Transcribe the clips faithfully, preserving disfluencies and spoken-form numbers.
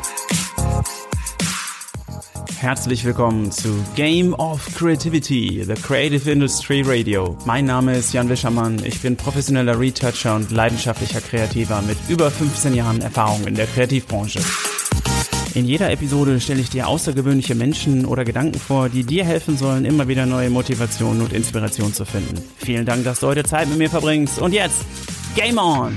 Herzlich willkommen zu Game of Creativity, the Creative Industry Radio. Mein Name ist Jan Wischermann, ich bin professioneller Retoucher und leidenschaftlicher Kreativer mit über fünfzehn Jahren Erfahrung in der Kreativbranche. In jeder Episode stelle ich dir außergewöhnliche Menschen oder Gedanken vor, die dir helfen sollen, immer wieder neue Motivation und Inspiration zu finden. Vielen Dank, dass du heute Zeit mit mir verbringst. Und jetzt, Game On!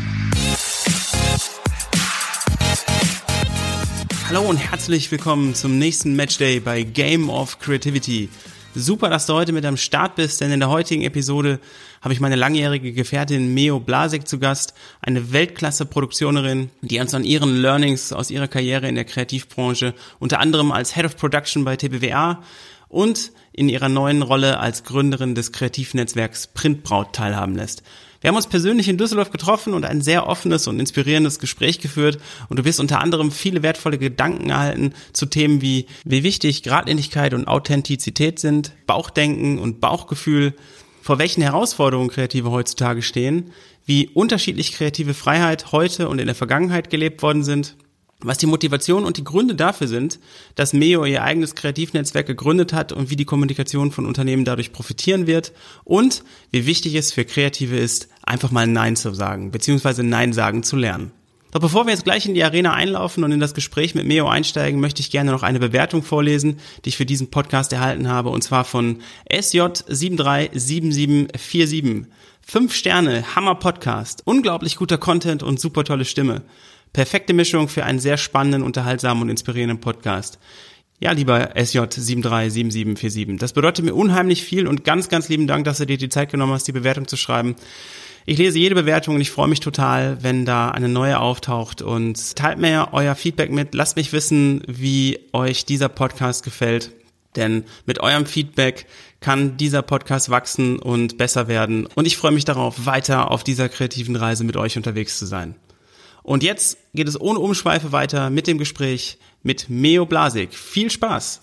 Hallo und herzlich willkommen zum nächsten Matchday bei Game of Creativity. Super, dass du heute mit am Start bist, denn in der heutigen Episode habe ich meine langjährige Gefährtin Meo Blasik zu Gast, eine Weltklasse-Produktionerin, die uns an ihren Learnings aus ihrer Karriere in der Kreativbranche, unter anderem als Head of Production bei T B W A und in ihrer neuen Rolle als Gründerin des Kreativnetzwerks Printbraut teilhaben lässt. Wir haben uns persönlich in Düsseldorf getroffen und ein sehr offenes und inspirierendes Gespräch geführt und du wirst unter anderem viele wertvolle Gedanken erhalten zu Themen wie, wie wichtig Geradlinigkeit und Authentizität sind, Bauchdenken und Bauchgefühl, vor welchen Herausforderungen Kreative heutzutage stehen, wie unterschiedlich kreative Freiheit heute und in der Vergangenheit gelebt worden sind, was die Motivation und die Gründe dafür sind, dass Meo ihr eigenes Kreativnetzwerk gegründet hat und wie die Kommunikation von Unternehmen dadurch profitieren wird und wie wichtig es für Kreative ist, einfach mal Nein zu sagen, beziehungsweise Nein sagen zu lernen. Doch bevor wir jetzt gleich in die Arena einlaufen und in das Gespräch mit Meo einsteigen, möchte ich gerne noch eine Bewertung vorlesen, die ich für diesen Podcast erhalten habe, und zwar von S J sieben drei sieben sieben vier sieben. Fünf Sterne, Hammer Podcast, unglaublich guter Content und super tolle Stimme. Perfekte Mischung für einen sehr spannenden, unterhaltsamen und inspirierenden Podcast. Ja, lieber S J sieben drei sieben sieben vier sieben, das bedeutet mir unheimlich viel und ganz, ganz lieben Dank, dass du dir die Zeit genommen hast, die Bewertung zu schreiben. Ich lese jede Bewertung und ich freue mich total, wenn da eine neue auftaucht, und teilt mir euer Feedback mit. Lasst mich wissen, wie euch dieser Podcast gefällt, denn mit eurem Feedback kann dieser Podcast wachsen und besser werden, und ich freue mich darauf, weiter auf dieser kreativen Reise mit euch unterwegs zu sein. Und jetzt geht es ohne Umschweife weiter mit dem Gespräch mit Meo Blasik. Viel Spaß!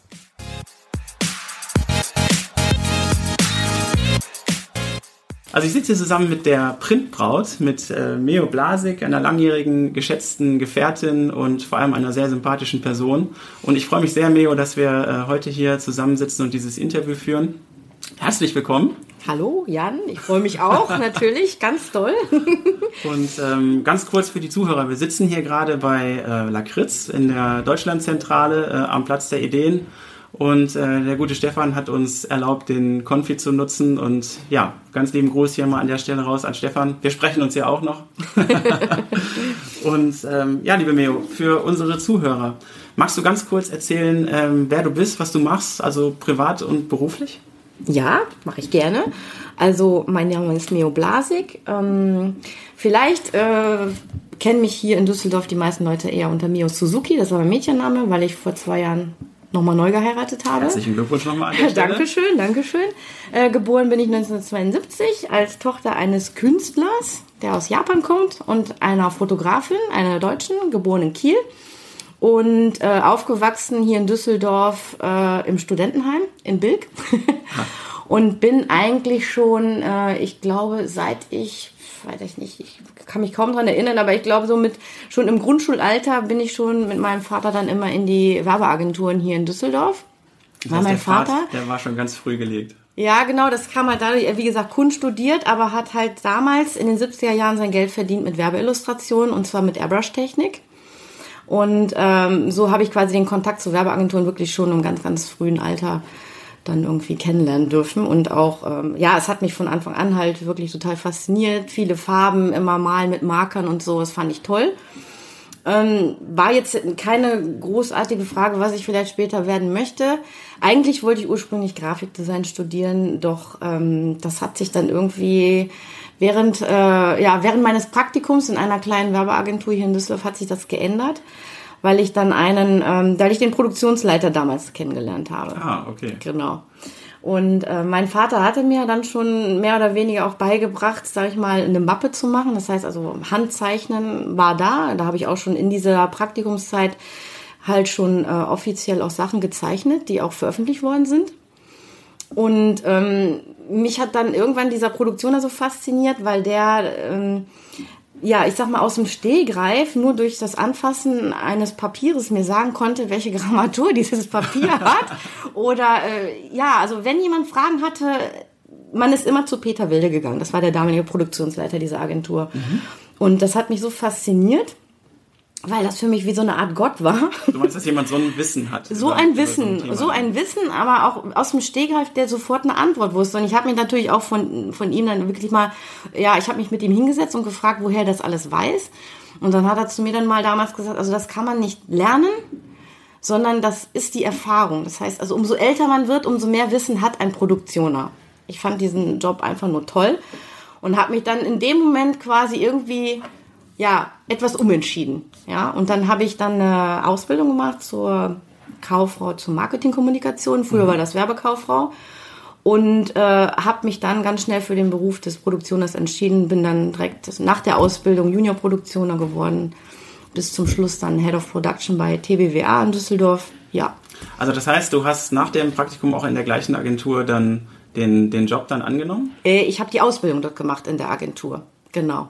Also ich sitze hier zusammen mit der Printbraut, mit äh, Meo Blasik, einer langjährigen, geschätzten Gefährtin und vor allem einer sehr sympathischen Person. Und ich freue mich sehr, Meo, dass wir äh, heute hier zusammensitzen und dieses Interview führen. Herzlich willkommen. Hallo Jan, ich freue mich auch, natürlich, ganz toll. Und ähm, ganz kurz für die Zuhörer, wir sitzen hier gerade bei äh, Lakritz in der Deutschlandzentrale äh, am Platz der Ideen, und äh, der gute Stefan hat uns erlaubt, den Konfi zu nutzen, und ja, ganz lieben Gruß hier mal an der Stelle raus an Stefan. Wir sprechen uns ja auch noch. Und ähm, ja, liebe Meo, für unsere Zuhörer, magst du ganz kurz erzählen, ähm, wer du bist, was du machst, also privat und beruflich? Ja, mache ich gerne. Also mein Name ist Meo Blasik. Ähm, vielleicht äh, kennen mich hier in Düsseldorf die meisten Leute eher unter Meo Suzuki. Das war mein Mädchenname, weil ich vor zwei Jahren nochmal neu geheiratet habe. Herzlichen Glückwunsch nochmal an der Stelle. Dankeschön, Dankeschön. Äh, geboren bin ich neunzehnhundertzweiundsiebzig als Tochter eines Künstlers, der aus Japan kommt, und einer Fotografin, einer Deutschen, geboren in Kiel. Und äh, aufgewachsen hier in Düsseldorf äh, im Studentenheim in Bilk. Und bin eigentlich schon, äh, ich glaube, seit ich, weiß ich nicht, ich kann mich kaum dran erinnern, aber ich glaube, so mit schon im Grundschulalter bin ich schon mit meinem Vater dann immer in die Werbeagenturen hier in Düsseldorf. Das war heißt, mein der Vater. Vater, der war schon ganz früh gelegt. Ja, genau, das kam halt dadurch, er wie gesagt Kunst studiert, aber hat halt damals in den siebziger Jahren sein Geld verdient mit Werbeillustrationen, und zwar mit Airbrush-Technik. Und ähm, so habe ich quasi den Kontakt zu Werbeagenturen wirklich schon im ganz, ganz frühen Alter dann irgendwie kennenlernen dürfen. Und auch, ähm, ja, es hat mich von Anfang an halt wirklich total fasziniert. Viele Farben, immer malen mit Markern und so, das fand ich toll. Ähm, war jetzt keine großartige Frage, was ich vielleicht später werden möchte. Eigentlich wollte ich ursprünglich Grafikdesign studieren, doch ähm, das hat sich dann irgendwie... Während, äh, ja, während meines Praktikums in einer kleinen Werbeagentur hier in Düsseldorf hat sich das geändert, weil ich dann einen, ähm, weil ich den Produktionsleiter damals kennengelernt habe. Ah, okay. Genau. Und äh, mein Vater hatte mir dann schon mehr oder weniger auch beigebracht, sage ich mal, eine Mappe zu machen. Das heißt also, Handzeichnen war da. Da habe ich auch schon in dieser Praktikumszeit halt schon äh, offiziell auch Sachen gezeichnet, die auch veröffentlicht worden sind. Und ähm, mich hat dann irgendwann dieser Produktioner so fasziniert, weil der ähm, ja, ich sag mal, aus dem Stehgreif nur durch das Anfassen eines Papieres mir sagen konnte, welche Grammatur dieses Papier hat. Oder, äh, ja, also wenn jemand Fragen hatte, man ist immer zu Peter Wilde gegangen. Das war der damalige Produktionsleiter dieser Agentur. Mhm. Und das hat mich so fasziniert, weil das für mich wie so eine Art Gott war. Du meinst, dass jemand so ein Wissen hat? So ein Wissen, so, ein so ein Wissen, aber auch aus dem Stehgreif, der sofort eine Antwort wusste. Und ich habe mich natürlich auch von von ihm dann wirklich mal, ja, ich habe mich mit ihm hingesetzt und gefragt, woher er das alles weiß. Und dann hat er zu mir dann mal damals gesagt, also das kann man nicht lernen, sondern das ist die Erfahrung. Das heißt, also umso älter man wird, umso mehr Wissen hat ein Produktioner. Ich fand diesen Job einfach nur toll und habe mich dann in dem Moment quasi irgendwie ja, etwas umentschieden. Ja, und dann habe ich dann eine Ausbildung gemacht zur Kauffrau zur Marketingkommunikation. Früher war das Werbekauffrau. Und äh, habe mich dann ganz schnell für den Beruf des Produktioners entschieden. Bin dann direkt nach der Ausbildung Junior-Produktioner geworden. Bis zum Schluss dann Head of Production bei T B W A in Düsseldorf. Ja. Also das heißt, du hast nach dem Praktikum auch in der gleichen Agentur dann den, den Job dann angenommen? Äh, ich habe die Ausbildung dort gemacht in der Agentur. Genau.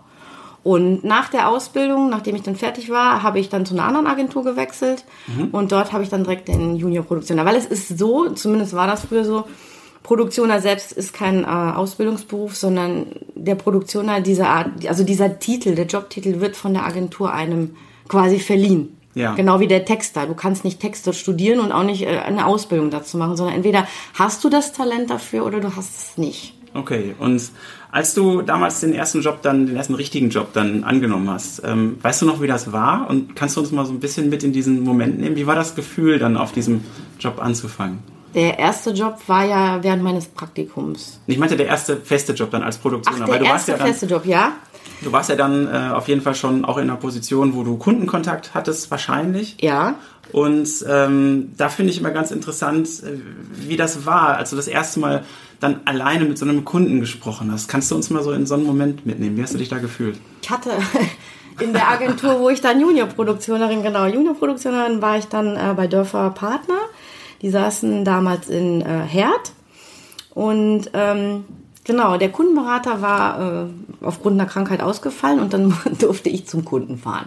Und nach der Ausbildung, nachdem ich dann fertig war, habe ich dann zu einer anderen Agentur gewechselt. Mhm. Und dort habe ich dann direkt den Junior-Produktioner. Weil es ist so, zumindest war das früher so, Produktioner selbst ist kein äh, Ausbildungsberuf, sondern der Produktioner dieser Art, also dieser Titel, der Jobtitel wird von der Agentur einem quasi verliehen. Ja. Genau wie der Texter. Du kannst nicht Texte studieren und auch nicht äh, eine Ausbildung dazu machen, sondern entweder hast du das Talent dafür oder du hast es nicht. Okay, und als du damals den ersten Job dann, den ersten richtigen Job dann angenommen hast, ähm, weißt du noch, wie das war? Und kannst du uns mal so ein bisschen mit in diesen Moment nehmen? Wie war das Gefühl, dann auf diesem Job anzufangen? Der erste Job war ja während meines Praktikums. Ich meinte der erste feste Job dann als Produktioner. Ach, der weil du erste warst ja dann, feste Job, ja. Du warst ja dann äh, auf jeden Fall schon auch in einer Position, wo du Kundenkontakt hattest, wahrscheinlich. Ja. Und ähm, da finde ich immer ganz interessant, äh, wie das war, als du das erste Mal dann alleine mit so einem Kunden gesprochen hast. Kannst du uns mal so in so einen Moment mitnehmen? Wie hast du dich da gefühlt? Ich hatte in der Agentur, wo ich dann Junior-Produktionerin, genau, Junior-Produktionerin war ich dann äh, bei Dörfer Partner. Die saßen damals in äh, Herd. Und ähm, genau, der Kundenberater war äh, aufgrund einer Krankheit ausgefallen und dann durfte ich zum Kunden fahren.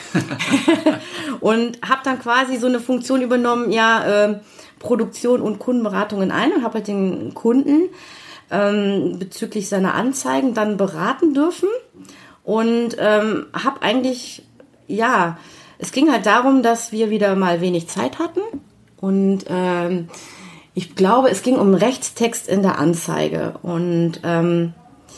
Und habe dann quasi so eine Funktion übernommen, ja, äh, Produktion und Kundenberatung in einem und habe halt den Kunden ähm, bezüglich seiner Anzeigen dann beraten dürfen und ähm, habe eigentlich, ja, es ging halt darum, dass wir wieder mal wenig Zeit hatten und ähm, ich glaube, es ging um Rechtstext in der Anzeige und ähm,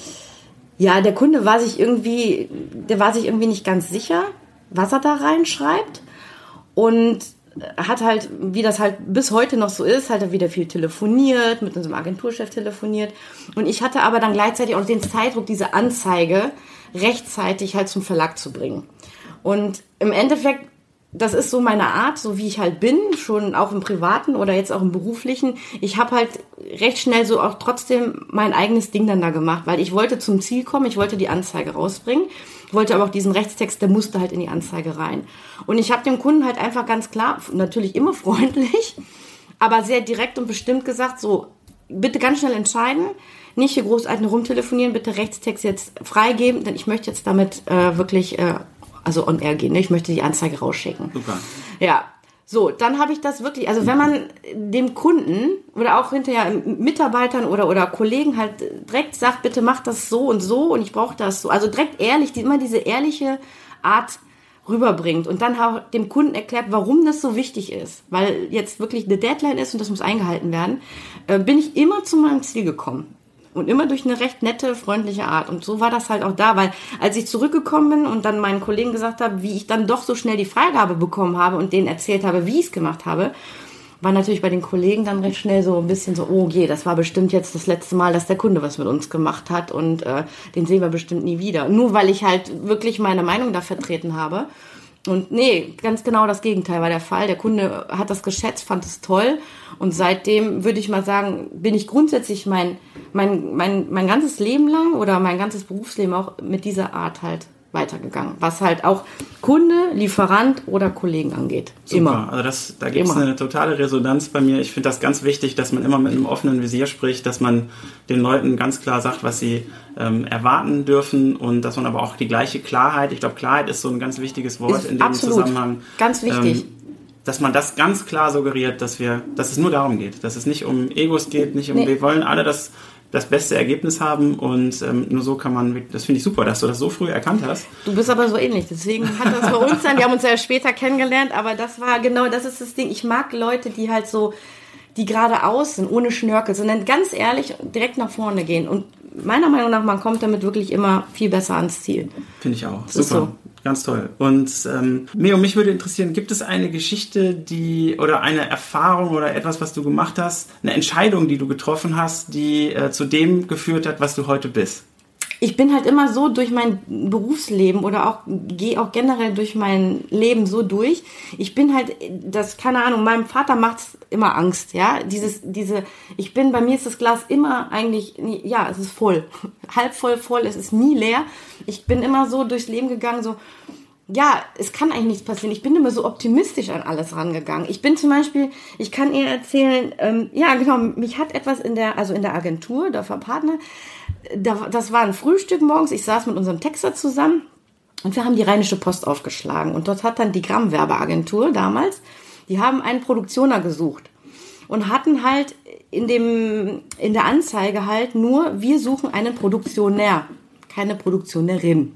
ja, der Kunde war sich irgendwie, der war sich irgendwie nicht ganz sicher, was er da reinschreibt und hat halt, wie das halt bis heute noch so ist, halt wieder viel telefoniert, mit unserem Agenturchef telefoniert. Und ich hatte aber dann gleichzeitig auch den Zeitdruck, diese Anzeige rechtzeitig halt zum Verlag zu bringen. Und im Endeffekt, das ist so meine Art, so wie ich halt bin, schon auch im Privaten oder jetzt auch im Beruflichen. Ich habe halt recht schnell so auch trotzdem mein eigenes Ding dann da gemacht, weil ich wollte zum Ziel kommen, ich wollte die Anzeige rausbringen. Ich wollte aber auch diesen Rechtstext, der musste halt in die Anzeige rein. Und ich habe dem Kunden halt einfach ganz klar, natürlich immer freundlich, aber sehr direkt und bestimmt gesagt, so, bitte ganz schnell entscheiden, nicht hier großartig rumtelefonieren, bitte Rechtstext jetzt freigeben, denn ich möchte jetzt damit äh, wirklich, äh, also on air gehen, ne? Ich möchte die Anzeige rausschicken. Super. Ja. So, dann habe ich das wirklich, also wenn man dem Kunden oder auch hinterher Mitarbeitern oder, oder Kollegen halt direkt sagt, bitte mach das so und so und ich brauche das so, also direkt ehrlich, die, immer diese ehrliche Art rüberbringt und dann auch dem Kunden erklärt, warum das so wichtig ist, weil jetzt wirklich eine Deadline ist und das muss eingehalten werden, äh, bin ich immer zu meinem Ziel gekommen. Und immer durch eine recht nette, freundliche Art. Und so war das halt auch da, weil als ich zurückgekommen bin und dann meinen Kollegen gesagt habe, wie ich dann doch so schnell die Freigabe bekommen habe und denen erzählt habe, wie ich es gemacht habe, war natürlich bei den Kollegen dann recht schnell so ein bisschen so, oh je, das war bestimmt jetzt das letzte Mal, dass der Kunde was mit uns gemacht hat und äh, den sehen wir bestimmt nie wieder. Nur weil ich halt wirklich meine Meinung da vertreten habe. Und nee, ganz genau das Gegenteil war der Fall. Der Kunde hat das geschätzt, fand es toll. Und seitdem würde ich mal sagen, bin ich grundsätzlich mein, mein, mein, mein ganzes Leben lang oder mein ganzes Berufsleben auch mit dieser Art halt weitergegangen, was halt auch Kunde, Lieferant oder Kollegen angeht. Super. Immer. Also das, da gibt es eine totale Resonanz bei mir. Ich finde das ganz wichtig, dass man immer mit einem offenen Visier spricht, dass man den Leuten ganz klar sagt, was sie ähm, erwarten dürfen und dass man aber auch die gleiche Klarheit, ich glaube, Klarheit ist so ein ganz wichtiges Wort Ist in dem absolut. Zusammenhang. Ganz wichtig. Ähm, dass man das ganz klar suggeriert, dass wir, dass es nur darum geht, dass es nicht um Egos geht, nicht um, Nee. wir wollen alle das das beste Ergebnis haben und ähm, nur so kann man, das finde ich super, dass du das so früh erkannt hast. Du bist aber so ähnlich, deswegen hat das bei uns dann, wir haben uns ja später kennengelernt, aber das war genau, das ist das Ding, ich mag Leute, die halt so, die geradeaus sind, ohne Schnörkel, sondern ganz ehrlich direkt nach vorne gehen und meiner Meinung nach, man kommt damit wirklich immer viel besser ans Ziel. Finde ich auch, Das super. ist so. Ganz toll. Und ähm, Meo, mich würde interessieren, gibt es eine Geschichte, die oder eine Erfahrung oder etwas, was du gemacht hast, eine Entscheidung, die du getroffen hast, die äh, zu dem geführt hat, was du heute bist? Ich bin halt immer so durch mein Berufsleben oder auch gehe auch generell durch mein Leben so durch. Ich bin halt, das keine Ahnung, meinem Vater macht's immer Angst, ja. Dieses, diese, ich bin, bei mir ist das Glas immer eigentlich, ja, es ist voll, halb voll, voll, es ist nie leer. Ich bin immer so durchs Leben gegangen, so, ja, es kann eigentlich nichts passieren. Ich bin immer so optimistisch an alles rangegangen. Ich bin zum Beispiel, ich kann ihr erzählen, ähm, ja genau, mich hat etwas in der, also in der Agentur, der Partner, da, das war ein Frühstück morgens, ich saß mit unserem Texter zusammen und wir haben die Rheinische Post aufgeschlagen und dort hat dann die Gramm-Werbeagentur damals, die haben einen Produktioner gesucht und hatten halt in dem, in der Anzeige halt nur, wir suchen einen Produktionär, keine Produktionärin.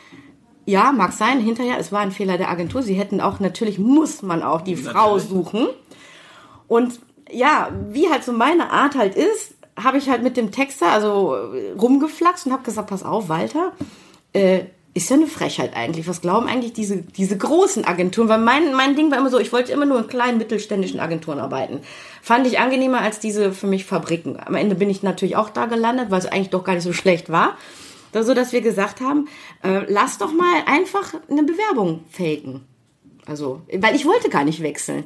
Ja, mag sein, hinterher, es war ein Fehler der Agentur. Sie hätten auch, natürlich muss man auch die natürlich. Frau suchen. Und ja, wie halt so meine Art halt ist, habe ich halt mit dem Texter also rumgeflaxt und habe gesagt, pass auf, Walter, äh, ist ja eine Frechheit eigentlich. Was glauben eigentlich diese, diese großen Agenturen? Weil mein, mein Ding war immer so, ich wollte immer nur in kleinen, mittelständischen Agenturen arbeiten. Fand ich angenehmer als diese für mich Fabriken. Am Ende bin ich natürlich auch da gelandet, weil es eigentlich doch gar nicht so schlecht war. So, dass wir gesagt haben, äh, lass doch mal einfach eine Bewerbung faken. Also, weil ich wollte gar nicht wechseln.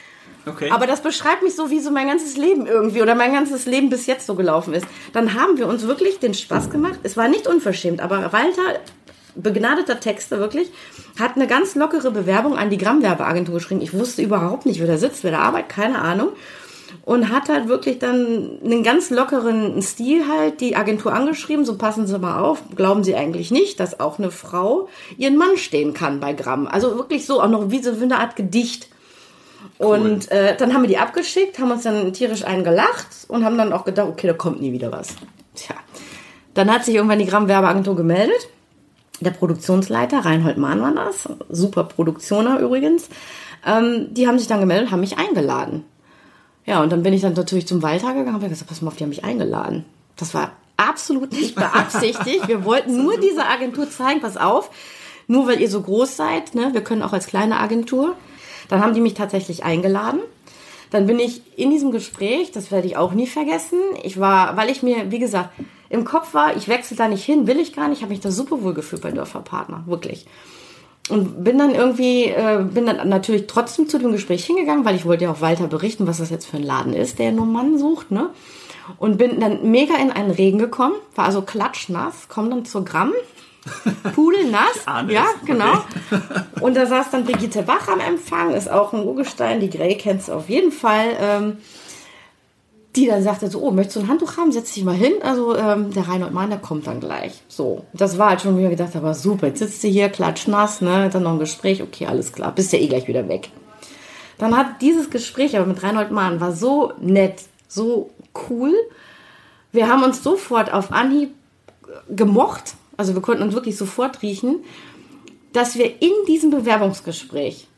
Okay. Aber das beschreibt mich so, wie so mein ganzes Leben irgendwie oder mein ganzes Leben bis jetzt so gelaufen ist. Dann haben wir uns wirklich den Spaß gemacht. Es war nicht unverschämt, aber Walter, begnadeter Texter wirklich, hat eine ganz lockere Bewerbung an die Gramm-Werbeagentur geschrieben. Ich wusste überhaupt nicht, wer da sitzt, wer da arbeitet, keine Ahnung. Und hat halt wirklich dann einen ganz lockeren Stil halt die Agentur angeschrieben, so passen Sie mal auf, glauben Sie eigentlich nicht, dass auch eine Frau ihren Mann stehen kann bei Gramm. Also wirklich so, auch noch wie so eine Art Gedicht. Cool. Und äh, dann haben wir die abgeschickt, haben uns dann tierisch einen gelacht und haben dann auch gedacht, okay, da kommt nie wieder was. Tja, dann hat sich irgendwann die Gramm-Werbeagentur gemeldet. Der Produktionsleiter, Reinhold Mahn war das, super Produktioner übrigens. Ähm, die haben sich dann gemeldet, haben mich eingeladen. Ja, und dann bin ich dann natürlich zum Walter gegangen und habe gesagt, pass mal auf, die haben mich eingeladen. Das war absolut nicht beabsichtigt. Wir wollten nur dieser Agentur zeigen, pass auf, nur weil ihr so groß seid, ne, wir können auch als kleine Agentur. Dann haben die mich tatsächlich eingeladen. Dann bin ich in diesem Gespräch, das werde ich auch nie vergessen, ich war, weil ich mir, wie gesagt, im Kopf war, ich wechsle da nicht hin, will ich gar nicht, habe mich da super wohl gefühlt bei Dörfer-Partner, wirklich. Und bin dann irgendwie, äh, bin dann natürlich trotzdem zu dem Gespräch hingegangen, weil ich wollte ja auch Walter berichten, was das jetzt für ein Laden ist, der nur einen Mann sucht, ne? Und bin dann mega in einen Regen gekommen, war also klatschnass, komm dann zur Gramm, pudelnass, ja, genau. Okay. Und da saß dann Brigitte Bach am Empfang, ist auch ein Urgestein, die Grey kennst du auf jeden Fall, ähm, die dann sagte so, oh, möchtest du ein Handtuch haben? Setz dich mal hin. Also ähm, der Reinhold Mahn, der kommt dann gleich. So, das war halt schon, wie ich gedacht habe, super, jetzt sitzt du hier, klatschnass, ne? Dann noch ein Gespräch, okay, alles klar, bist ja eh gleich wieder weg. Dann hat dieses Gespräch aber mit Reinhold Mahn, war so nett, so cool. Wir haben uns sofort auf Anhieb gemocht, also wir konnten uns wirklich sofort riechen, dass wir in diesem Bewerbungsgespräch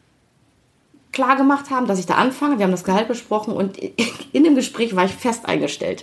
klar gemacht haben, dass ich da anfange. Wir haben das Gehalt besprochen und in dem Gespräch war ich fest eingestellt.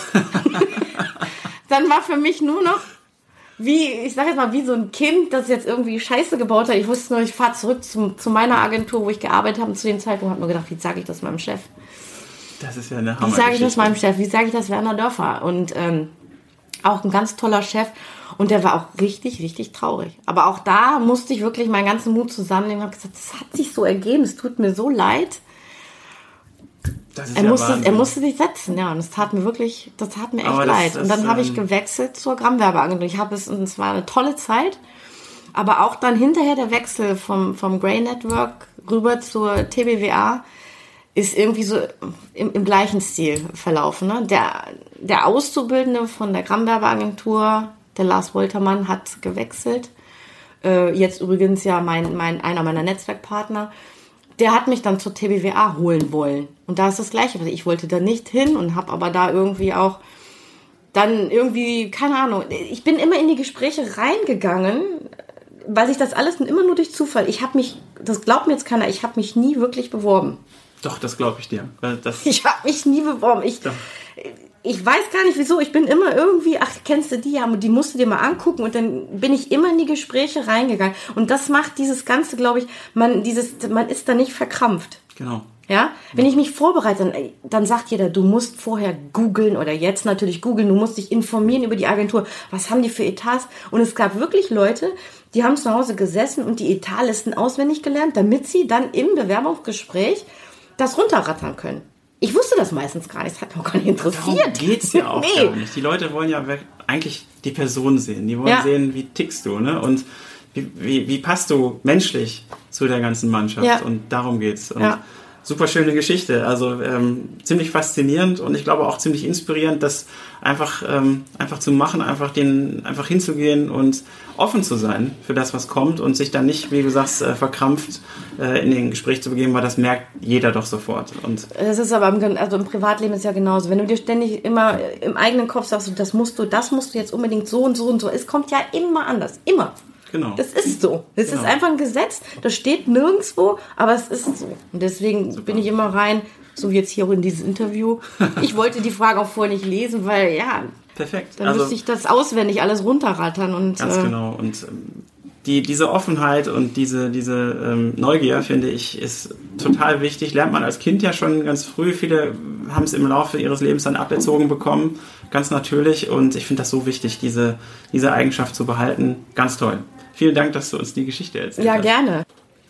Dann war für mich nur noch, wie, ich sage jetzt mal, wie so ein Kind, das jetzt irgendwie Scheiße gebaut hat. Ich wusste nur, ich fahre zurück zum, zu meiner Agentur, wo ich gearbeitet habe. Und zu dem Zeitpunkt habe ich mir gedacht, wie sage ich das meinem Chef? Das ist ja eine Hammer. Wie sage ich das meinem Chef? Wie sage ich das Werner Dörfer? Und ähm, auch ein ganz toller Chef. Und der war auch richtig, richtig traurig. Aber auch da musste ich wirklich meinen ganzen Mut zusammennehmen und habe gesagt, das hat sich so ergeben, es tut mir so leid. Das ist er, ja musste, er musste sich setzen, ja, und es tat mir wirklich, das tat mir echt das, leid. Das, und dann ähm, habe ich gewechselt zur Gramm-Werbeagentur. Ich habe es, und es war eine tolle Zeit. Aber auch dann hinterher der Wechsel vom, vom Grey Network rüber zur T B W A ist irgendwie so im, im gleichen Stil verlaufen. Ne? Der, der Auszubildende von der Gramm-Werbeagentur, der Lars Woltermann, hat gewechselt. Äh, jetzt übrigens ja mein, mein, einer meiner Netzwerkpartner. Der hat mich dann zur T B W A holen wollen. Und da ist das Gleiche. Ich wollte da nicht hin und habe aber da irgendwie auch dann irgendwie, keine Ahnung, ich bin immer in die Gespräche reingegangen, weil sich das alles immer nur durch Zufall. Ich habe mich, das glaubt mir jetzt keiner, ich habe mich nie wirklich beworben. Doch, das glaube ich dir. Das ich habe mich nie beworben. Ich, ich weiß gar nicht wieso. Ich bin immer irgendwie, ach, kennst du die? Ja, die musst du dir mal angucken. Und dann bin ich immer in die Gespräche reingegangen. Und das macht dieses Ganze, glaube ich, man, dieses, man ist da nicht verkrampft. Genau. Ja, wenn ich mich vorbereite, dann, dann sagt jeder, du musst vorher googeln oder jetzt natürlich googeln, du musst dich informieren über die Agentur. Was haben die für Etats? Und es gab wirklich Leute, die haben zu Hause gesessen und die Etatlisten auswendig gelernt, damit sie dann im Bewerbungsgespräch das runterrattern können. Ich wusste das meistens gar nicht, das hat mich auch gar nicht interessiert. Darum geht's ja auch nee. gar nicht. Die Leute wollen ja eigentlich die Person sehen. Die wollen ja. sehen, wie tickst du, ne? Und wie, wie, wie passt du menschlich zu der ganzen Mannschaft? Ja. Und darum geht's. Und ja. super schöne Geschichte. Also ähm, ziemlich faszinierend und ich glaube auch ziemlich inspirierend, das einfach, ähm, einfach zu machen, einfach, den, einfach hinzugehen und offen zu sein für das, was kommt und sich dann nicht, wie du sagst, äh, verkrampft äh, in den Gespräch zu begeben, weil das merkt jeder doch sofort. Und das ist aber im, also im Privatleben ist ja genauso. Wenn du dir ständig immer im eigenen Kopf sagst, das musst du, das musst du jetzt unbedingt so und so und so. Es kommt ja immer anders. Immer. Genau. Das ist so. Das genau. ist einfach ein Gesetz. Das steht nirgendwo, aber es ist so. Und deswegen Super. bin ich immer rein, so wie jetzt hier auch in dieses Interview. Ich wollte die Frage auch vorher nicht lesen, weil ja, perfekt. Dann also, müsste ich das auswendig alles runterrattern. Und, ganz äh, genau. Und ähm, die, diese Offenheit und diese, diese ähm, Neugier, finde ich, ist total wichtig. Lernt man als Kind ja schon ganz früh. Viele haben es im Laufe ihres Lebens dann aberzogen bekommen. Ganz natürlich. Und ich finde das so wichtig, diese, diese Eigenschaft zu behalten. Ganz toll. Vielen Dank, dass du uns die Geschichte erzählt ja, hast. Ja, gerne.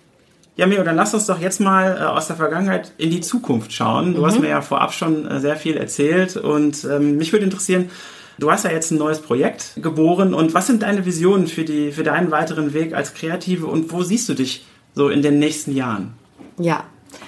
Ja, Meo, dann lass uns doch jetzt mal äh, aus der Vergangenheit in die Zukunft schauen. Du mhm. hast mir ja vorab schon äh, sehr viel erzählt und ähm, mich würde interessieren, du hast ja jetzt ein neues Projekt geboren und was sind deine Visionen für, die, für deinen weiteren Weg als Kreative und wo siehst du dich so in den nächsten Jahren? Ja,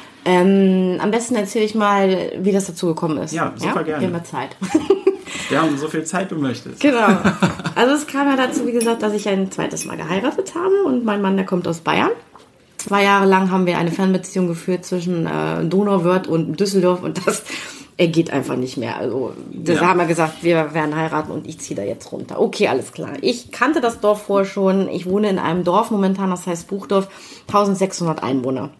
ähm, am besten erzähle ich mal, wie das dazu gekommen ist. Ja, super ja? gerne. Wir haben Zeit. Wir haben so viel Zeit, du möchtest. Genau. Also es kam ja dazu, wie gesagt, dass ich ein zweites Mal geheiratet habe und mein Mann, der kommt aus Bayern. Zwei Jahre lang haben wir eine Fernbeziehung geführt zwischen äh, Donauwörth und Düsseldorf und das er geht einfach nicht mehr. Also da ja. haben wir gesagt, wir werden heiraten und ich ziehe da jetzt runter. Okay, alles klar. Ich kannte das Dorf vorher schon. Ich wohne in einem Dorf momentan, das heißt Buchdorf, eintausendsechshundert Einwohner.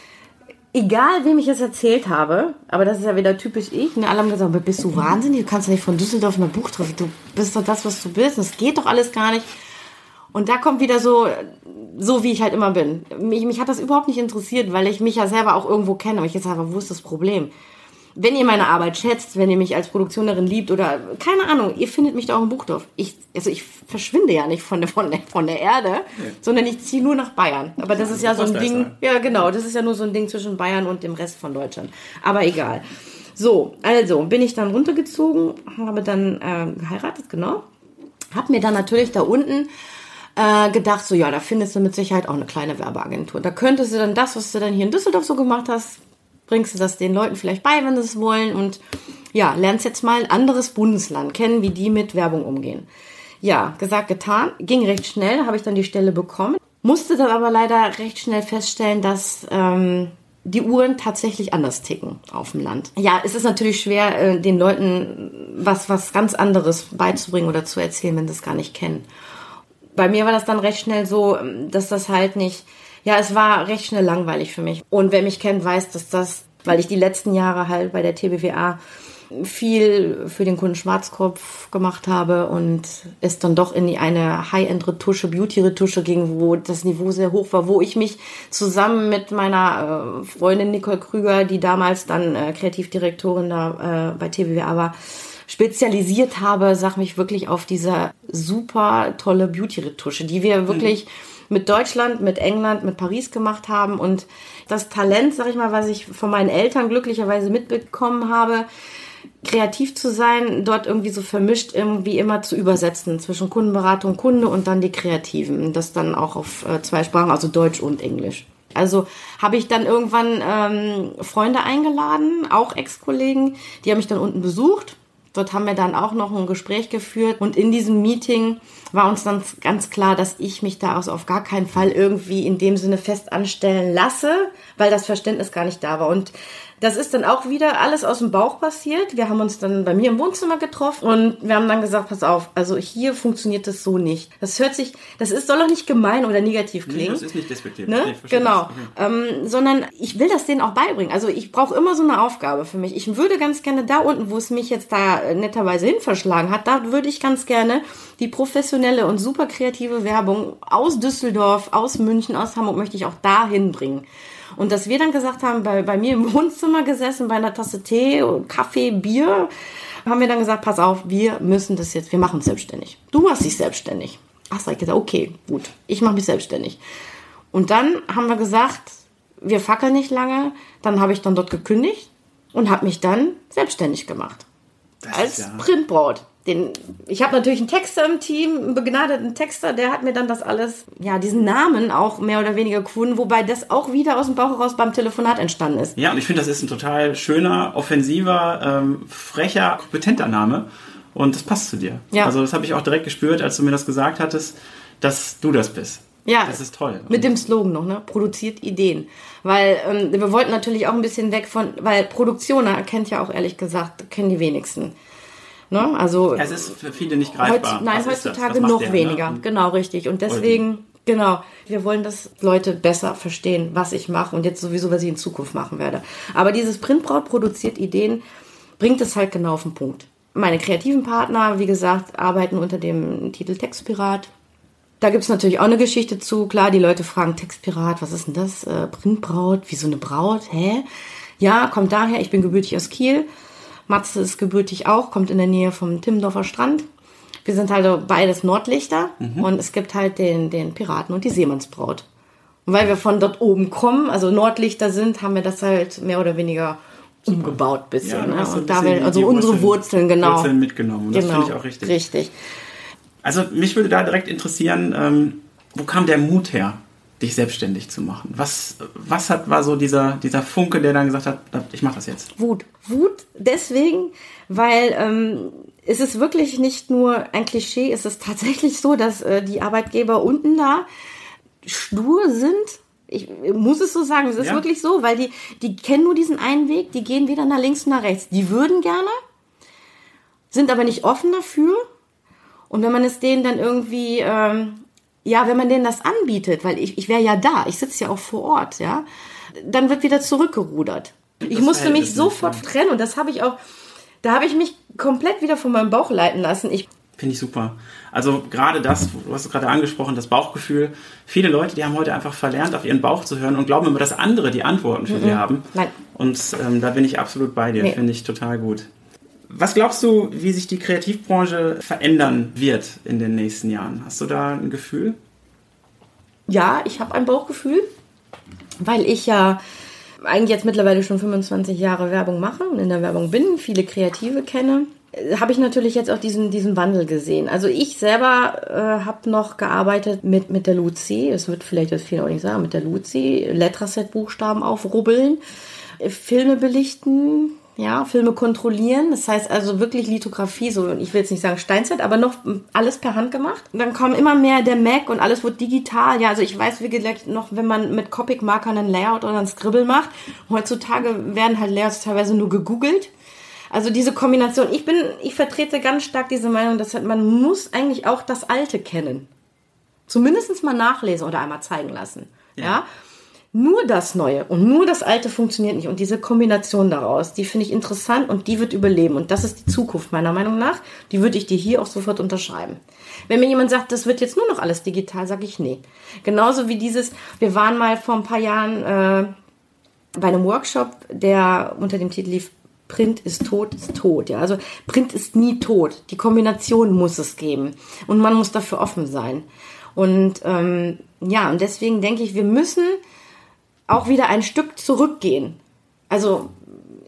Egal, wem ich das erzählt habe, aber das ist ja wieder typisch ich. Und alle haben gesagt, bist du wahnsinnig? Du kannst ja nicht von Düsseldorf nach Buchdorf. Du bist doch das, was du bist. Das geht doch alles gar nicht. Und da kommt wieder so, so wie ich halt immer bin. Mich, mich hat das überhaupt nicht interessiert, weil ich mich ja selber auch irgendwo kenne. Aber ich jetzt sage, wo ist das Problem? Wenn ihr meine Arbeit schätzt, wenn ihr mich als Produktionerin liebt oder, keine Ahnung, ihr findet mich da auch in Buchdorf. Ich, also ich verschwinde ja nicht von der, von der, von der Erde, ja. sondern ich ziehe nur nach Bayern. Aber das ist ja so ein Ding, ja genau, das ist ja nur so ein Ding zwischen Bayern und dem Rest von Deutschland. Aber egal. So, also bin ich dann runtergezogen, habe dann äh, geheiratet, genau. Hab mir dann natürlich da unten äh, gedacht, so ja, da findest du mit Sicherheit auch eine kleine Werbeagentur. Da könntest du dann das, was du dann hier in Düsseldorf so gemacht hast, bringst du das den Leuten vielleicht bei, wenn sie es wollen und ja, lernst jetzt mal ein anderes Bundesland kennen, wie die mit Werbung umgehen. Ja, gesagt, getan, ging recht schnell, habe ich dann die Stelle bekommen, musste dann aber leider recht schnell feststellen, dass ähm, die Uhren tatsächlich anders ticken auf dem Land. Ja, es ist natürlich schwer, äh, den Leuten was, was ganz anderes beizubringen oder zu erzählen, wenn sie es gar nicht kennen. Bei mir war das dann recht schnell so, dass das halt nicht... Ja, es war recht schnell langweilig für mich. Und wer mich kennt, weiß, dass das, weil ich die letzten Jahre halt bei der T B W A viel für den Kunden Schwarzkopf gemacht habe und es dann doch in eine High-End-Retusche, Beauty-Retusche ging, wo das Niveau sehr hoch war, wo ich mich zusammen mit meiner äh, Freundin Nicole Krüger, die damals dann äh, Kreativdirektorin da äh, bei T B W A war, spezialisiert habe, sag mich wirklich auf diese super tolle Beauty-Retusche, die wir wirklich... Mhm. mit Deutschland, mit England, mit Paris gemacht haben und das Talent, sag ich mal, was ich von meinen Eltern glücklicherweise mitbekommen habe, kreativ zu sein, dort irgendwie so vermischt irgendwie immer zu übersetzen zwischen Kundenberatung, Kunde und dann die Kreativen. Das dann auch auf äh, zwei Sprachen, also Deutsch und Englisch. Also habe ich dann irgendwann ähm, Freunde eingeladen, auch Ex-Kollegen, die haben mich dann unten besucht. Dort haben wir dann auch noch ein Gespräch geführt und in diesem Meeting war uns dann ganz klar, dass ich mich da also auf gar keinen Fall irgendwie in dem Sinne fest anstellen lasse, weil das Verständnis gar nicht da war. Und das ist dann auch wieder alles aus dem Bauch passiert. Wir haben uns dann bei mir im Wohnzimmer getroffen und wir haben dann gesagt, pass auf, also hier funktioniert das so nicht. Das hört sich, das ist, soll doch nicht gemein oder negativ klingen. Nee, das ist nicht despektiert. Ne? Nee, genau. Ähm, sondern ich will das denen auch beibringen. Also ich brauche immer so eine Aufgabe für mich. Ich würde ganz gerne da unten, wo es mich jetzt da netterweise hin verschlagen hat, da würde ich ganz gerne die professionelle und super kreative Werbung aus Düsseldorf, aus München, aus Hamburg möchte ich auch da hinbringen. Und dass wir dann gesagt haben, bei, bei mir im Wohnzimmer gesessen, bei einer Tasse Tee, Kaffee, Bier, haben wir dann gesagt, pass auf, wir müssen das jetzt, wir machen uns selbstständig. Du machst dich selbstständig. Ach, sag ich gesagt, okay, gut, ich mache mich selbstständig. Und dann haben wir gesagt, wir fackeln nicht lange. Dann habe ich dann dort gekündigt und habe mich dann selbstständig gemacht. Das als ja Printbraut. Den, ich habe natürlich einen Texter im Team, einen begnadeten Texter, der hat mir dann das alles, ja, diesen Namen auch mehr oder weniger gefunden, wobei das auch wieder aus dem Bauch heraus beim Telefonat entstanden ist. Ja, und ich finde, das ist ein total schöner, offensiver, ähm, frecher, kompetenter Name und das passt zu dir. Ja. Also das habe ich auch direkt gespürt, als du mir das gesagt hattest, dass du das bist. Ja, das ist toll. Mit dem Slogan noch, ne? Produziert Ideen. Weil ähm, wir wollten natürlich auch ein bisschen weg von, weil Produktion, kennt ja auch ehrlich gesagt, kennen die wenigsten. Ne? Also, ja, es ist für viele nicht greifbar. Heutz, nein, heutzutage noch der, weniger. Ne? Genau, richtig. Und deswegen, genau, wir wollen, dass Leute besser verstehen, was ich mache und jetzt sowieso, was ich in Zukunft machen werde. Aber dieses Printbraut produziert Ideen, bringt es halt genau auf den Punkt. Meine kreativen Partner, wie gesagt, arbeiten unter dem Titel Textpirat. Da gibt's natürlich auch eine Geschichte zu. Klar, die Leute fragen, Textpirat, was ist denn das? Äh, Printbraut, wie so eine Braut? Hä? Ja, kommt daher, ich bin gebürtig aus Kiel. Matze ist gebürtig auch, kommt in der Nähe vom Timmendorfer Strand. Wir sind halt beides Nordlichter mhm. und es gibt halt den, den Piraten und die Seemannsbraut. Und weil wir von dort oben kommen, also Nordlichter sind, haben wir das halt mehr oder weniger Super. umgebaut bisschen. Ja, ne? Und da will, also unsere Wurzeln, Wurzeln, genau. Wurzeln mitgenommen. Und das genau, finde ich auch richtig. Richtig. Also mich würde da direkt interessieren, ähm, wo kam der Mut her, dich selbstständig zu machen? Was, was hat, war so dieser, dieser Funke, der dann gesagt hat, ich mache das jetzt? Wut. Wut deswegen, weil ähm, es ist wirklich nicht nur ein Klischee, es ist tatsächlich so, dass äh, die Arbeitgeber unten da stur sind. Ich muss es so sagen, es ist ja. wirklich so, weil die, die kennen nur diesen einen Weg, die gehen weder nach links noch nach rechts. Die würden gerne, sind aber nicht offen dafür. Und wenn man es denen dann irgendwie... Ähm, ja, wenn man denen das anbietet, weil ich, ich wäre ja da, ich sitze ja auch vor Ort, ja, dann wird wieder zurückgerudert. Ich das musste mich sofort nicht, ja. trennen und das habe ich auch, da habe ich mich komplett wieder von meinem Bauch leiten lassen. Ich Finde ich super. Also gerade das, du hast es gerade angesprochen, das Bauchgefühl. Viele Leute, die haben heute einfach verlernt, auf ihren Bauch zu hören und glauben immer, dass andere die Antworten für mm-mm. sie haben. Nein. Und ähm, da bin ich absolut bei dir, nee. Finde ich total gut. Was glaubst du, wie sich die Kreativbranche verändern wird in den nächsten Jahren? Hast du da ein Gefühl? Ja, ich habe ein Bauchgefühl, weil ich ja eigentlich jetzt mittlerweile schon fünfundzwanzig Jahre Werbung mache und in der Werbung bin, viele Kreative kenne. Habe ich natürlich jetzt auch diesen, diesen Wandel gesehen. Also ich selber äh, habe noch gearbeitet mit, mit der Luzi, das wird vielleicht das viele auch nicht sagen, mit der Luzi, Letraset-Buchstaben aufrubbeln, Filme belichten, ja, Filme kontrollieren, das heißt also wirklich Lithografie, so, ich will jetzt nicht sagen Steinzeit, aber noch alles per Hand gemacht. Und dann kommen immer mehr der Mac und alles wird digital. Ja, also ich weiß, wie gesagt, noch, wenn man mit Copic-Markern einen Layout oder einen Scribble macht, heutzutage werden halt Layouts teilweise nur gegoogelt. Also diese Kombination, ich bin, ich vertrete ganz stark diese Meinung, dass man muss eigentlich auch das Alte kennen. Zumindest mal nachlesen oder einmal zeigen lassen. Ja. ja? Nur das Neue und nur das Alte funktioniert nicht. Und diese Kombination daraus, die finde ich interessant und die wird überleben. Und das ist die Zukunft meiner Meinung nach. Die würde ich dir hier auch sofort unterschreiben. Wenn mir jemand sagt, das wird jetzt nur noch alles digital, sage ich nee. Genauso wie dieses, wir waren mal vor ein paar Jahren äh, bei einem Workshop, der unter dem Titel lief, Print ist tot, ist tot. Ja, also Print ist nie tot. Die Kombination muss es geben. Und man muss dafür offen sein. Und ähm, ja, und deswegen denke ich, wir müssen auch wieder ein Stück zurückgehen. Also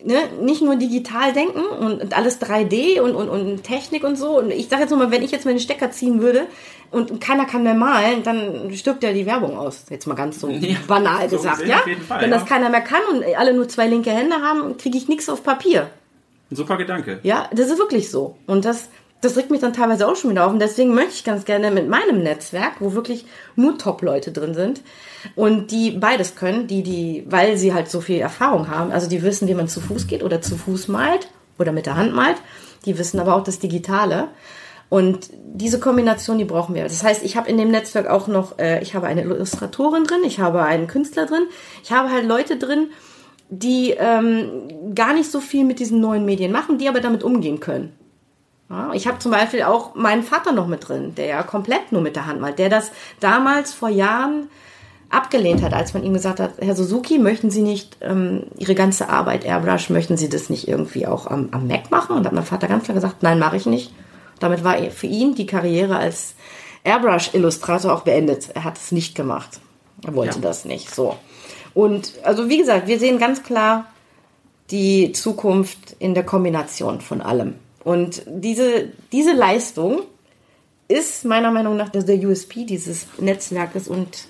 ne, nicht nur digital denken und alles drei D und, und, und Technik und so. Und ich sage jetzt nochmal, wenn ich jetzt mal den Stecker ziehen würde und keiner kann mehr malen, dann stirbt ja die Werbung aus. Jetzt mal ganz so ja, banal so gesagt, ja? Fall, wenn ja. das keiner mehr kann und alle nur zwei linke Hände haben, kriege ich nichts auf Papier. Ein super Gedanke. Ja, das ist wirklich so. Und das, das regt mich dann teilweise auch schon wieder auf. Und deswegen möchte ich ganz gerne mit meinem Netzwerk, wo wirklich nur Top-Leute drin sind und die beides können, die, die, weil sie halt so viel Erfahrung haben, also die wissen, wie man zu Fuß geht oder zu Fuß malt oder mit der Hand malt, die wissen aber auch das Digitale. Und diese Kombination, die brauchen wir. Das heißt, ich habe in dem Netzwerk auch noch, äh, ich habe eine Illustratorin drin, ich habe einen Künstler drin, ich habe halt Leute drin, die ähm, gar nicht so viel mit diesen neuen Medien machen, die aber damit umgehen können. Ja, ich habe zum Beispiel auch meinen Vater noch mit drin, der ja komplett nur mit der Hand malt, der das damals vor Jahren abgelehnt hat, als man ihm gesagt hat, Herr Suzuki, möchten Sie nicht ähm, Ihre ganze Arbeit Airbrush, möchten Sie das nicht irgendwie auch am, am Mac machen? Und da hat mein Vater ganz klar gesagt, nein, mache ich nicht. Damit war für ihn die Karriere als Airbrush-Illustrator auch beendet. Er hat es nicht gemacht. Er wollte ja. das nicht. So. Und also wie gesagt, wir sehen ganz klar die Zukunft in der Kombination von allem. Und diese, diese Leistung ist meiner Meinung nach der U S P dieses Netzwerkes und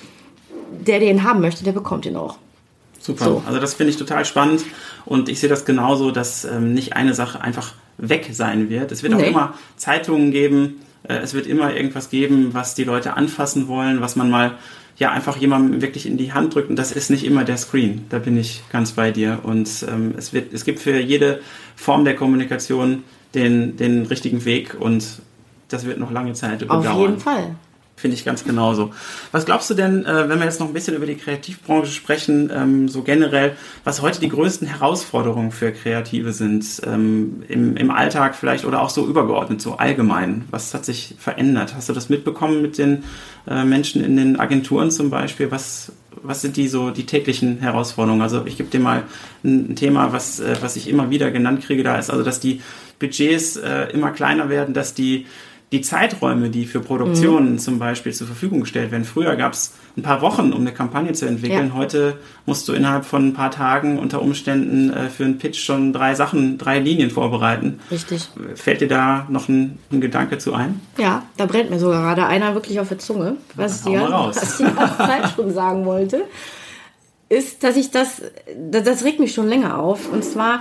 der den haben möchte, der bekommt ihn auch. Super, so. Also das finde ich total spannend und ich sehe das genauso, dass ähm, nicht eine Sache einfach weg sein wird. Es wird nee. auch immer Zeitungen geben, äh, es wird immer irgendwas geben, was die Leute anfassen wollen, was man mal ja einfach jemandem wirklich in die Hand drückt und das ist nicht immer der Screen. Da bin ich ganz bei dir und ähm, es wird, es gibt für jede Form der Kommunikation den, den richtigen Weg und das wird noch lange Zeit überdauern. Auf jeden Fall. Finde ich ganz genauso. Was glaubst du denn, äh, wenn wir jetzt noch ein bisschen über die Kreativbranche sprechen, ähm, so generell, was heute die größten Herausforderungen für Kreative sind, ähm, im, im Alltag vielleicht oder auch so übergeordnet, so allgemein? Was hat sich verändert? Hast du das mitbekommen mit den äh, Menschen in den Agenturen zum Beispiel? Was, was sind die so die täglichen Herausforderungen? Also ich gebe dir mal ein, ein Thema, was, äh, was ich immer wieder genannt kriege, da ist also, dass die Budgets äh, immer kleiner werden, dass die Die Zeiträume, die für Produktionen mhm. zum Beispiel zur Verfügung gestellt werden. Früher gab es ein paar Wochen, um eine Kampagne zu entwickeln. Ja. Heute musst du innerhalb von ein paar Tagen unter Umständen äh, für einen Pitch schon drei Sachen, drei Linien vorbereiten. Richtig. Fällt dir da noch ein, ein Gedanke zu ein? Ja, da brennt mir sogar gerade einer wirklich auf der Zunge. Was, ich die, was ich die ganze Zeit schon sagen wollte, ist, dass ich das, das, das regt mich schon länger auf. Und zwar...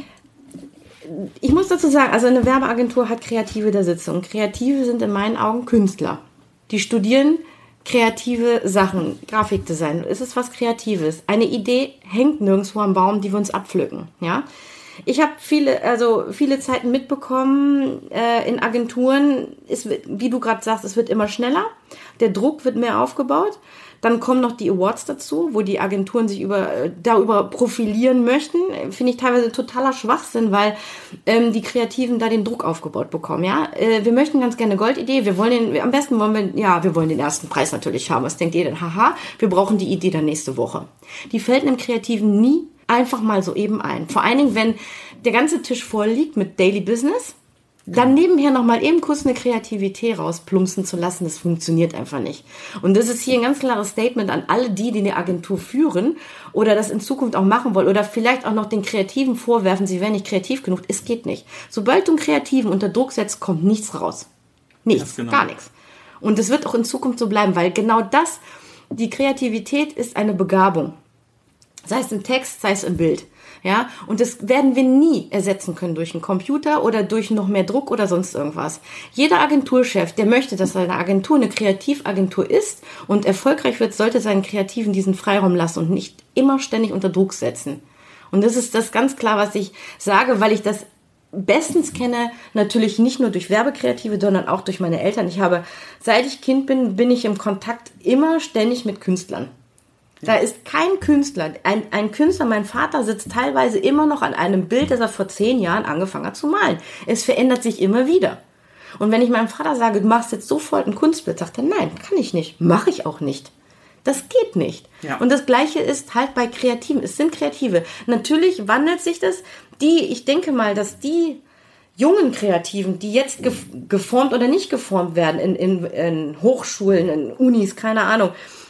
Ich muss dazu sagen, also eine Werbeagentur hat Kreative da sitzen und Kreative sind in meinen Augen Künstler. Die studieren kreative Sachen, Grafikdesign. Es ist was Kreatives. Eine Idee hängt nirgendwo am Baum, die wir uns abpflücken. Ja, ich habe viele, also viele Zeiten mitbekommen äh, in Agenturen. Es wird, wie du gerade sagst, es wird immer schneller. Der Druck wird mehr aufgebaut. Dann kommen noch die Awards dazu, wo die Agenturen sich über, darüber profilieren möchten. Finde ich teilweise totaler Schwachsinn, weil ähm, die Kreativen da den Druck aufgebaut bekommen. Ja, äh, wir möchten ganz gerne eine Goldidee. Wir wollen den, am besten wollen wir, ja, wir wollen den ersten Preis natürlich haben. Was denkt ihr denn? Haha, wir brauchen die Idee dann nächste Woche. Die fällt einem Kreativen nie einfach mal so eben ein. Vor allen Dingen, wenn der ganze Tisch voll liegt mit Daily Business. Dann nebenher nochmal eben kurz eine Kreativität rausplumpsen zu lassen, das funktioniert einfach nicht. Und das ist hier ein ganz klares Statement an alle die, die eine Agentur führen oder das in Zukunft auch machen wollen oder vielleicht auch noch den Kreativen vorwerfen, sie wären nicht kreativ genug. Es geht nicht. Sobald du einen Kreativen unter Druck setzt, kommt nichts raus. Nichts, genau. Gar nichts. Und das wird auch in Zukunft so bleiben, weil genau das, die Kreativität ist eine Begabung. Sei es im Text, sei es im Bild. Ja, und das werden wir nie ersetzen können durch einen Computer oder durch noch mehr Druck oder sonst irgendwas. Jeder Agenturchef, der möchte, dass seine Agentur eine Kreativagentur ist und erfolgreich wird, sollte seinen Kreativen diesen Freiraum lassen und nicht immer ständig unter Druck setzen. Und das ist das ganz klar, was ich sage, weil ich das bestens kenne, natürlich nicht nur durch Werbekreative, sondern auch durch meine Eltern. Ich habe, seit ich Kind bin, bin ich im Kontakt immer ständig mit Künstlern. Da ist kein Künstler, ein, ein Künstler, mein Vater sitzt teilweise immer noch an einem Bild, das er vor zehn Jahren angefangen hat zu malen. Es verändert sich immer wieder. Und wenn ich meinem Vater sage, du machst jetzt sofort ein Kunstbild, sagt er, nein, kann ich nicht, mache ich auch nicht. Das geht nicht. Ja. Und das Gleiche ist halt bei Kreativen, es sind Kreative. Natürlich wandelt sich das, die, ich denke mal, dass die jungen Kreativen, die jetzt geformt oder nicht geformt werden in, in, in Hochschulen, in Unis, keine Ahnung,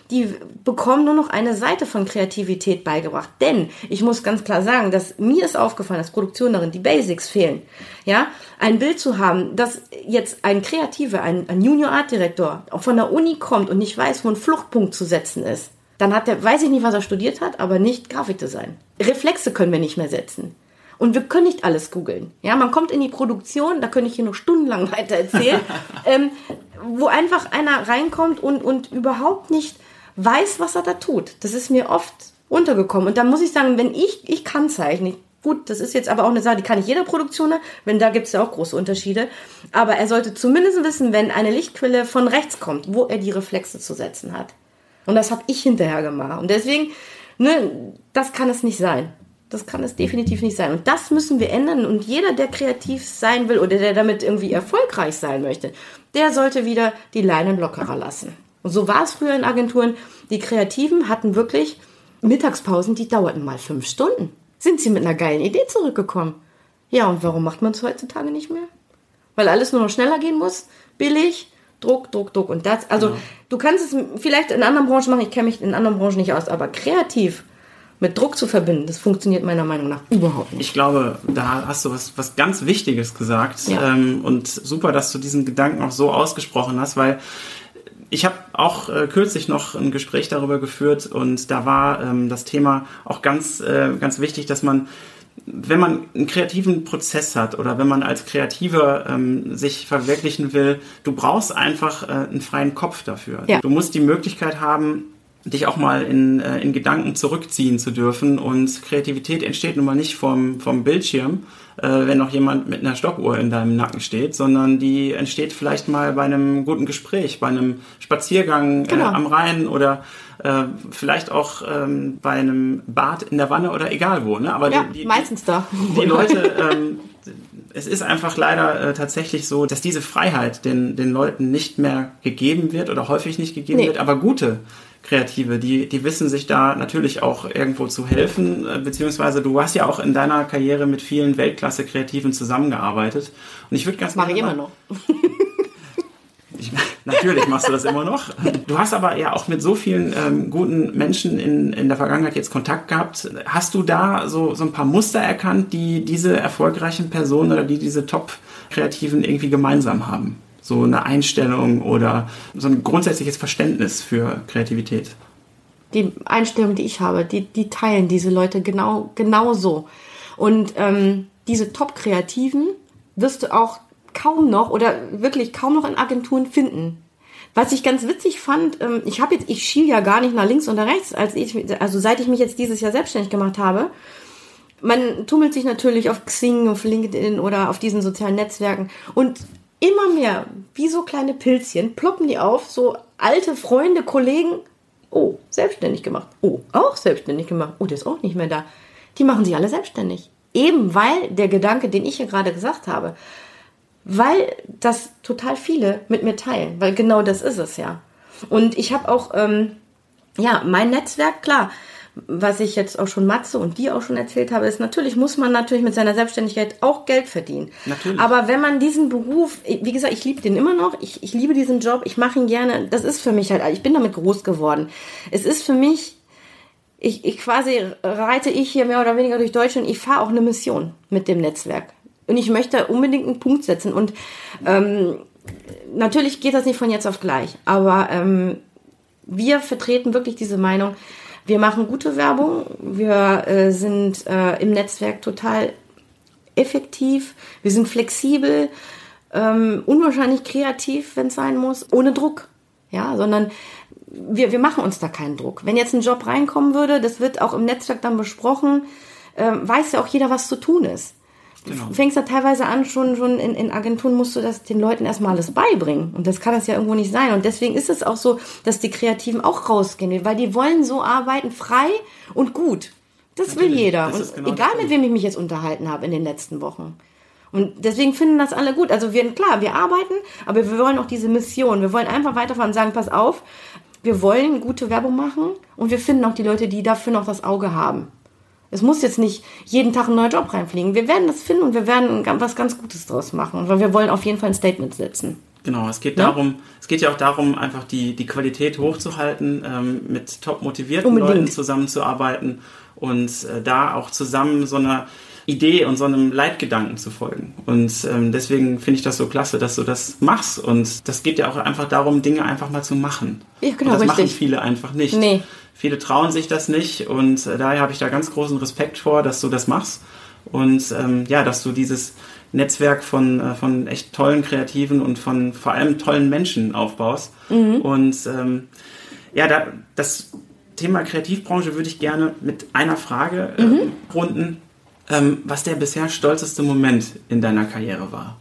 die bekommen nur noch eine Seite von Kreativität beigebracht. Denn ich muss ganz klar sagen, dass mir ist aufgefallen, dass Produktion darin die Basics fehlen. Ja, ein Bild zu haben, dass jetzt ein Kreativer, ein, ein Junior Art Director auch von der Uni kommt und nicht weiß, wo ein Fluchtpunkt zu setzen ist, dann hat der, weiß ich nicht, was er studiert hat, aber nicht Grafikdesign. Reflexe können wir nicht mehr setzen. Und wir können nicht alles googeln. Ja, man kommt in die Produktion, da könnte ich hier noch stundenlang weiter erzählen, ähm, wo einfach einer reinkommt und, und überhaupt nicht weiß, was er da tut. Das ist mir oft untergekommen. Und da muss ich sagen, wenn ich, ich kann zeichnen, gut, das ist jetzt aber auch eine Sache, die kann nicht jeder Produktion, wenn da gibt es ja auch große Unterschiede. Aber er sollte zumindest wissen, wenn eine Lichtquelle von rechts kommt, wo er die Reflexe zu setzen hat. Und das habe ich hinterher gemacht. Und deswegen, ne, das kann es nicht sein. Das kann es definitiv nicht sein. Und das müssen wir ändern. Und jeder, der kreativ sein will oder der damit irgendwie erfolgreich sein möchte, der sollte wieder die Leinen lockerer lassen. Und so war es früher in Agenturen. Die Kreativen hatten wirklich Mittagspausen, die dauerten mal fünf Stunden. Sind sie mit einer geilen Idee zurückgekommen? Ja, und warum macht man es heutzutage nicht mehr? Weil alles nur noch schneller gehen muss, billig, Druck, Druck, Druck. Und das, also, ja. Du kannst es vielleicht in anderen Branchen machen, ich kenne mich in anderen Branchen nicht aus, aber kreativ mit Druck zu verbinden, das funktioniert meiner Meinung nach überhaupt nicht. Ich glaube, da hast du was, was ganz Wichtiges gesagt. Ja. Ähm, und super, dass du diesen Gedanken auch so ausgesprochen hast, weil ich habe auch äh, kürzlich noch ein Gespräch darüber geführt und da war ähm, das Thema auch ganz, äh, ganz wichtig, dass man, wenn man einen kreativen Prozess hat oder wenn man als Kreativer ähm, sich verwirklichen will, du brauchst einfach äh, einen freien Kopf dafür. Ja. Du musst die Möglichkeit haben, dich auch mal in, äh, in Gedanken zurückziehen zu dürfen. Und Kreativität entsteht nun mal nicht vom, vom Bildschirm, äh, wenn noch jemand mit einer Stoppuhr in deinem Nacken steht, sondern die entsteht vielleicht mal bei einem guten Gespräch, bei einem Spaziergang genau. äh, am Rhein oder äh, vielleicht auch ähm, bei einem Bad in der Wanne oder egal wo. Ne? Aber ja, die, die, meistens da. Die Leute... Ähm, es ist einfach leider äh, tatsächlich so, dass diese Freiheit den, den Leuten nicht mehr gegeben wird oder häufig nicht gegeben nee. wird, aber gute Kreative, die, die wissen sich da natürlich auch irgendwo zu helfen, äh, beziehungsweise du hast ja auch in deiner Karriere mit vielen Weltklasse-Kreativen zusammengearbeitet und ich würde ganz mache ich immer noch. Ich, natürlich machst du das immer noch. Du hast aber ja auch mit so vielen ähm, guten Menschen in, in der Vergangenheit jetzt Kontakt gehabt. Hast du da so, so ein paar Muster erkannt, die diese erfolgreichen Personen oder die diese Top-Kreativen irgendwie gemeinsam haben? So eine Einstellung oder so ein grundsätzliches Verständnis für Kreativität? Die Einstellung, die ich habe, die, die teilen diese Leute genau, genau so. Und ähm, diese Top-Kreativen wirst du auch kaum noch oder wirklich kaum noch in Agenturen finden. Was ich ganz witzig fand, ich habe jetzt, ich schiel ja gar nicht nach links oder rechts, als ich, also seit ich mich jetzt dieses Jahr selbstständig gemacht habe. Man tummelt sich natürlich auf Xing, auf LinkedIn oder auf diesen sozialen Netzwerken und immer mehr, wie so kleine Pilzchen, ploppen die auf, so alte Freunde, Kollegen, oh, selbstständig gemacht, oh, auch selbstständig gemacht, oh, der ist auch nicht mehr da. Die machen sich alle selbstständig. Eben weil der Gedanke, den ich hier gerade gesagt habe, weil das total viele mit mir teilen, weil genau das ist es ja. Und ich habe auch, ähm, ja, mein Netzwerk, klar, was ich jetzt auch schon Matze und dir auch schon erzählt habe, ist natürlich, muss man natürlich mit seiner Selbstständigkeit auch Geld verdienen. Natürlich. Aber wenn man diesen Beruf, wie gesagt, ich liebe den immer noch, ich, ich liebe diesen Job, ich mache ihn gerne, das ist für mich halt, ich bin damit groß geworden. Es ist für mich, ich, ich quasi reite ich hier mehr oder weniger durch Deutschland, ich fahre auch eine Mission mit dem Netzwerk. Und ich möchte unbedingt einen Punkt setzen. Und ähm, natürlich geht das nicht von jetzt auf gleich. Aber ähm, wir vertreten wirklich diese Meinung. Wir machen gute Werbung. Wir äh, sind äh, im Netzwerk total effektiv. Wir sind flexibel, ähm, unwahrscheinlich kreativ, wenn es sein muss, ohne Druck. Ja, sondern wir, wir machen uns da keinen Druck. Wenn jetzt ein Job reinkommen würde, das wird auch im Netzwerk dann besprochen, äh, weiß ja auch jeder, was zu tun ist. Genau. Du fängst da teilweise an, schon, schon in, in Agenturen musst du das den Leuten erstmal alles beibringen. Und das kann das ja irgendwo nicht sein. Und deswegen ist es auch so, dass die Kreativen auch rausgehen, weil die wollen so arbeiten, frei und gut. Das Natürlich. will jeder. Das und genau egal, mit wem ich mich jetzt unterhalten habe in den letzten Wochen. Und deswegen finden das alle gut. Also wir, klar, wir arbeiten, aber wir wollen auch diese Mission. Wir wollen einfach weiterfahren und sagen, pass auf, wir wollen gute Werbung machen und wir finden auch die Leute, die dafür noch das Auge haben. Es muss jetzt nicht jeden Tag ein neuer Job reinfliegen. Wir werden das finden und wir werden was ganz Gutes draus machen. Weil wir wollen auf jeden Fall ein Statement setzen. Genau, es geht Ja? darum, es geht ja auch darum, einfach die, die Qualität hochzuhalten, ähm, mit top motivierten Unbedingt. Leuten zusammenzuarbeiten und äh, da auch zusammen so einer Idee und so einem Leitgedanken zu folgen. Und ähm, deswegen finde ich das so klasse, dass du das machst. Und das geht ja auch einfach darum, Dinge einfach mal zu machen. Ja, genau, und das richtig. machen viele einfach nicht. Nee. Viele trauen sich das nicht und äh, daher habe ich da ganz großen Respekt vor, dass du das machst. Und ähm, ja, dass du dieses Netzwerk von, äh, von echt tollen Kreativen und von vor allem tollen Menschen aufbaust. Mhm. Und ähm, ja, da, das Thema Kreativbranche würde ich gerne mit einer Frage äh, mhm. runden, ähm, was der bisher stolzeste Moment in deiner Karriere war.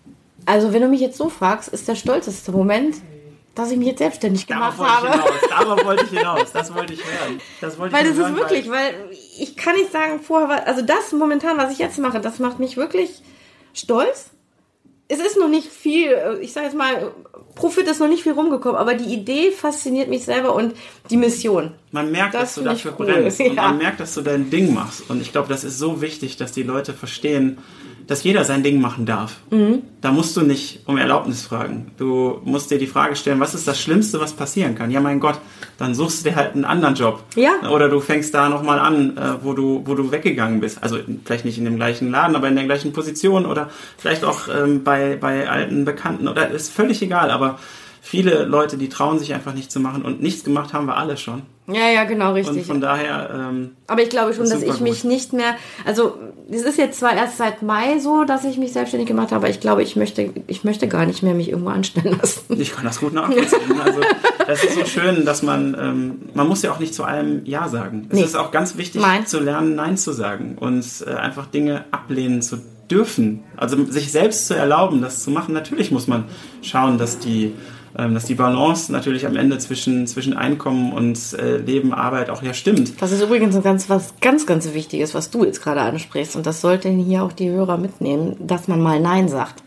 Also wenn du mich jetzt so fragst, ist der stolzeste Moment, dass ich mich jetzt selbstständig gemacht Darauf habe. wollte ich hinaus, darauf wollte ich hinaus, das wollte ich hören. Das wollte Weil ich das ist hören, wirklich, weil ich kann nicht sagen, vorher war, also das momentan, was ich jetzt mache, das macht mich wirklich stolz. Es ist noch nicht viel, ich sage jetzt mal, Profit ist noch nicht viel rumgekommen, aber die Idee fasziniert mich selber und die Mission. Man merkt, Das dass du finde ich dafür cool. brennst und Ja. man merkt, dass du dein Ding machst. Und ich glaube, das ist so wichtig, dass die Leute verstehen, dass jeder sein Ding machen darf. Mhm. Da musst du nicht um Erlaubnis fragen. Du musst dir die Frage stellen, was ist das Schlimmste, was passieren kann? Ja, mein Gott, dann suchst du dir halt einen anderen Job. Ja. Oder du fängst da nochmal an, äh, wo du, wo du weggegangen bist. Also vielleicht nicht in dem gleichen Laden, aber in der gleichen Position oder vielleicht auch ähm, bei, bei alten Bekannten. Oder ist völlig egal, aber viele Leute, die trauen sich einfach nicht zu machen und nichts gemacht haben wir alle schon. Ja, ja, genau, richtig. Und von daher... Ähm, Aber ich glaube schon, dass ich super mich gut. nicht mehr, also es ist jetzt zwar erst seit Mai so, dass ich mich selbstständig gemacht habe, aber ich glaube, ich möchte, ich möchte gar nicht mehr mich irgendwo anstellen lassen. Ich kann das gut nachvollziehen. Also das ist so schön, dass man, ähm, man muss ja auch nicht zu allem Ja sagen. Es Nee. ist auch ganz wichtig Nein. zu lernen, Nein zu sagen und äh, einfach Dinge ablehnen zu dürfen. Also sich selbst zu erlauben, das zu machen. Natürlich muss man schauen, dass die ähm, dass die Balance natürlich am Ende zwischen, zwischen Einkommen und äh, Leben, Arbeit auch ja stimmt. Das ist übrigens ein ganz, was ganz, ganz Wichtiges, was du jetzt gerade ansprichst. Und das sollten hier auch die Hörer mitnehmen, dass man mal Nein sagt.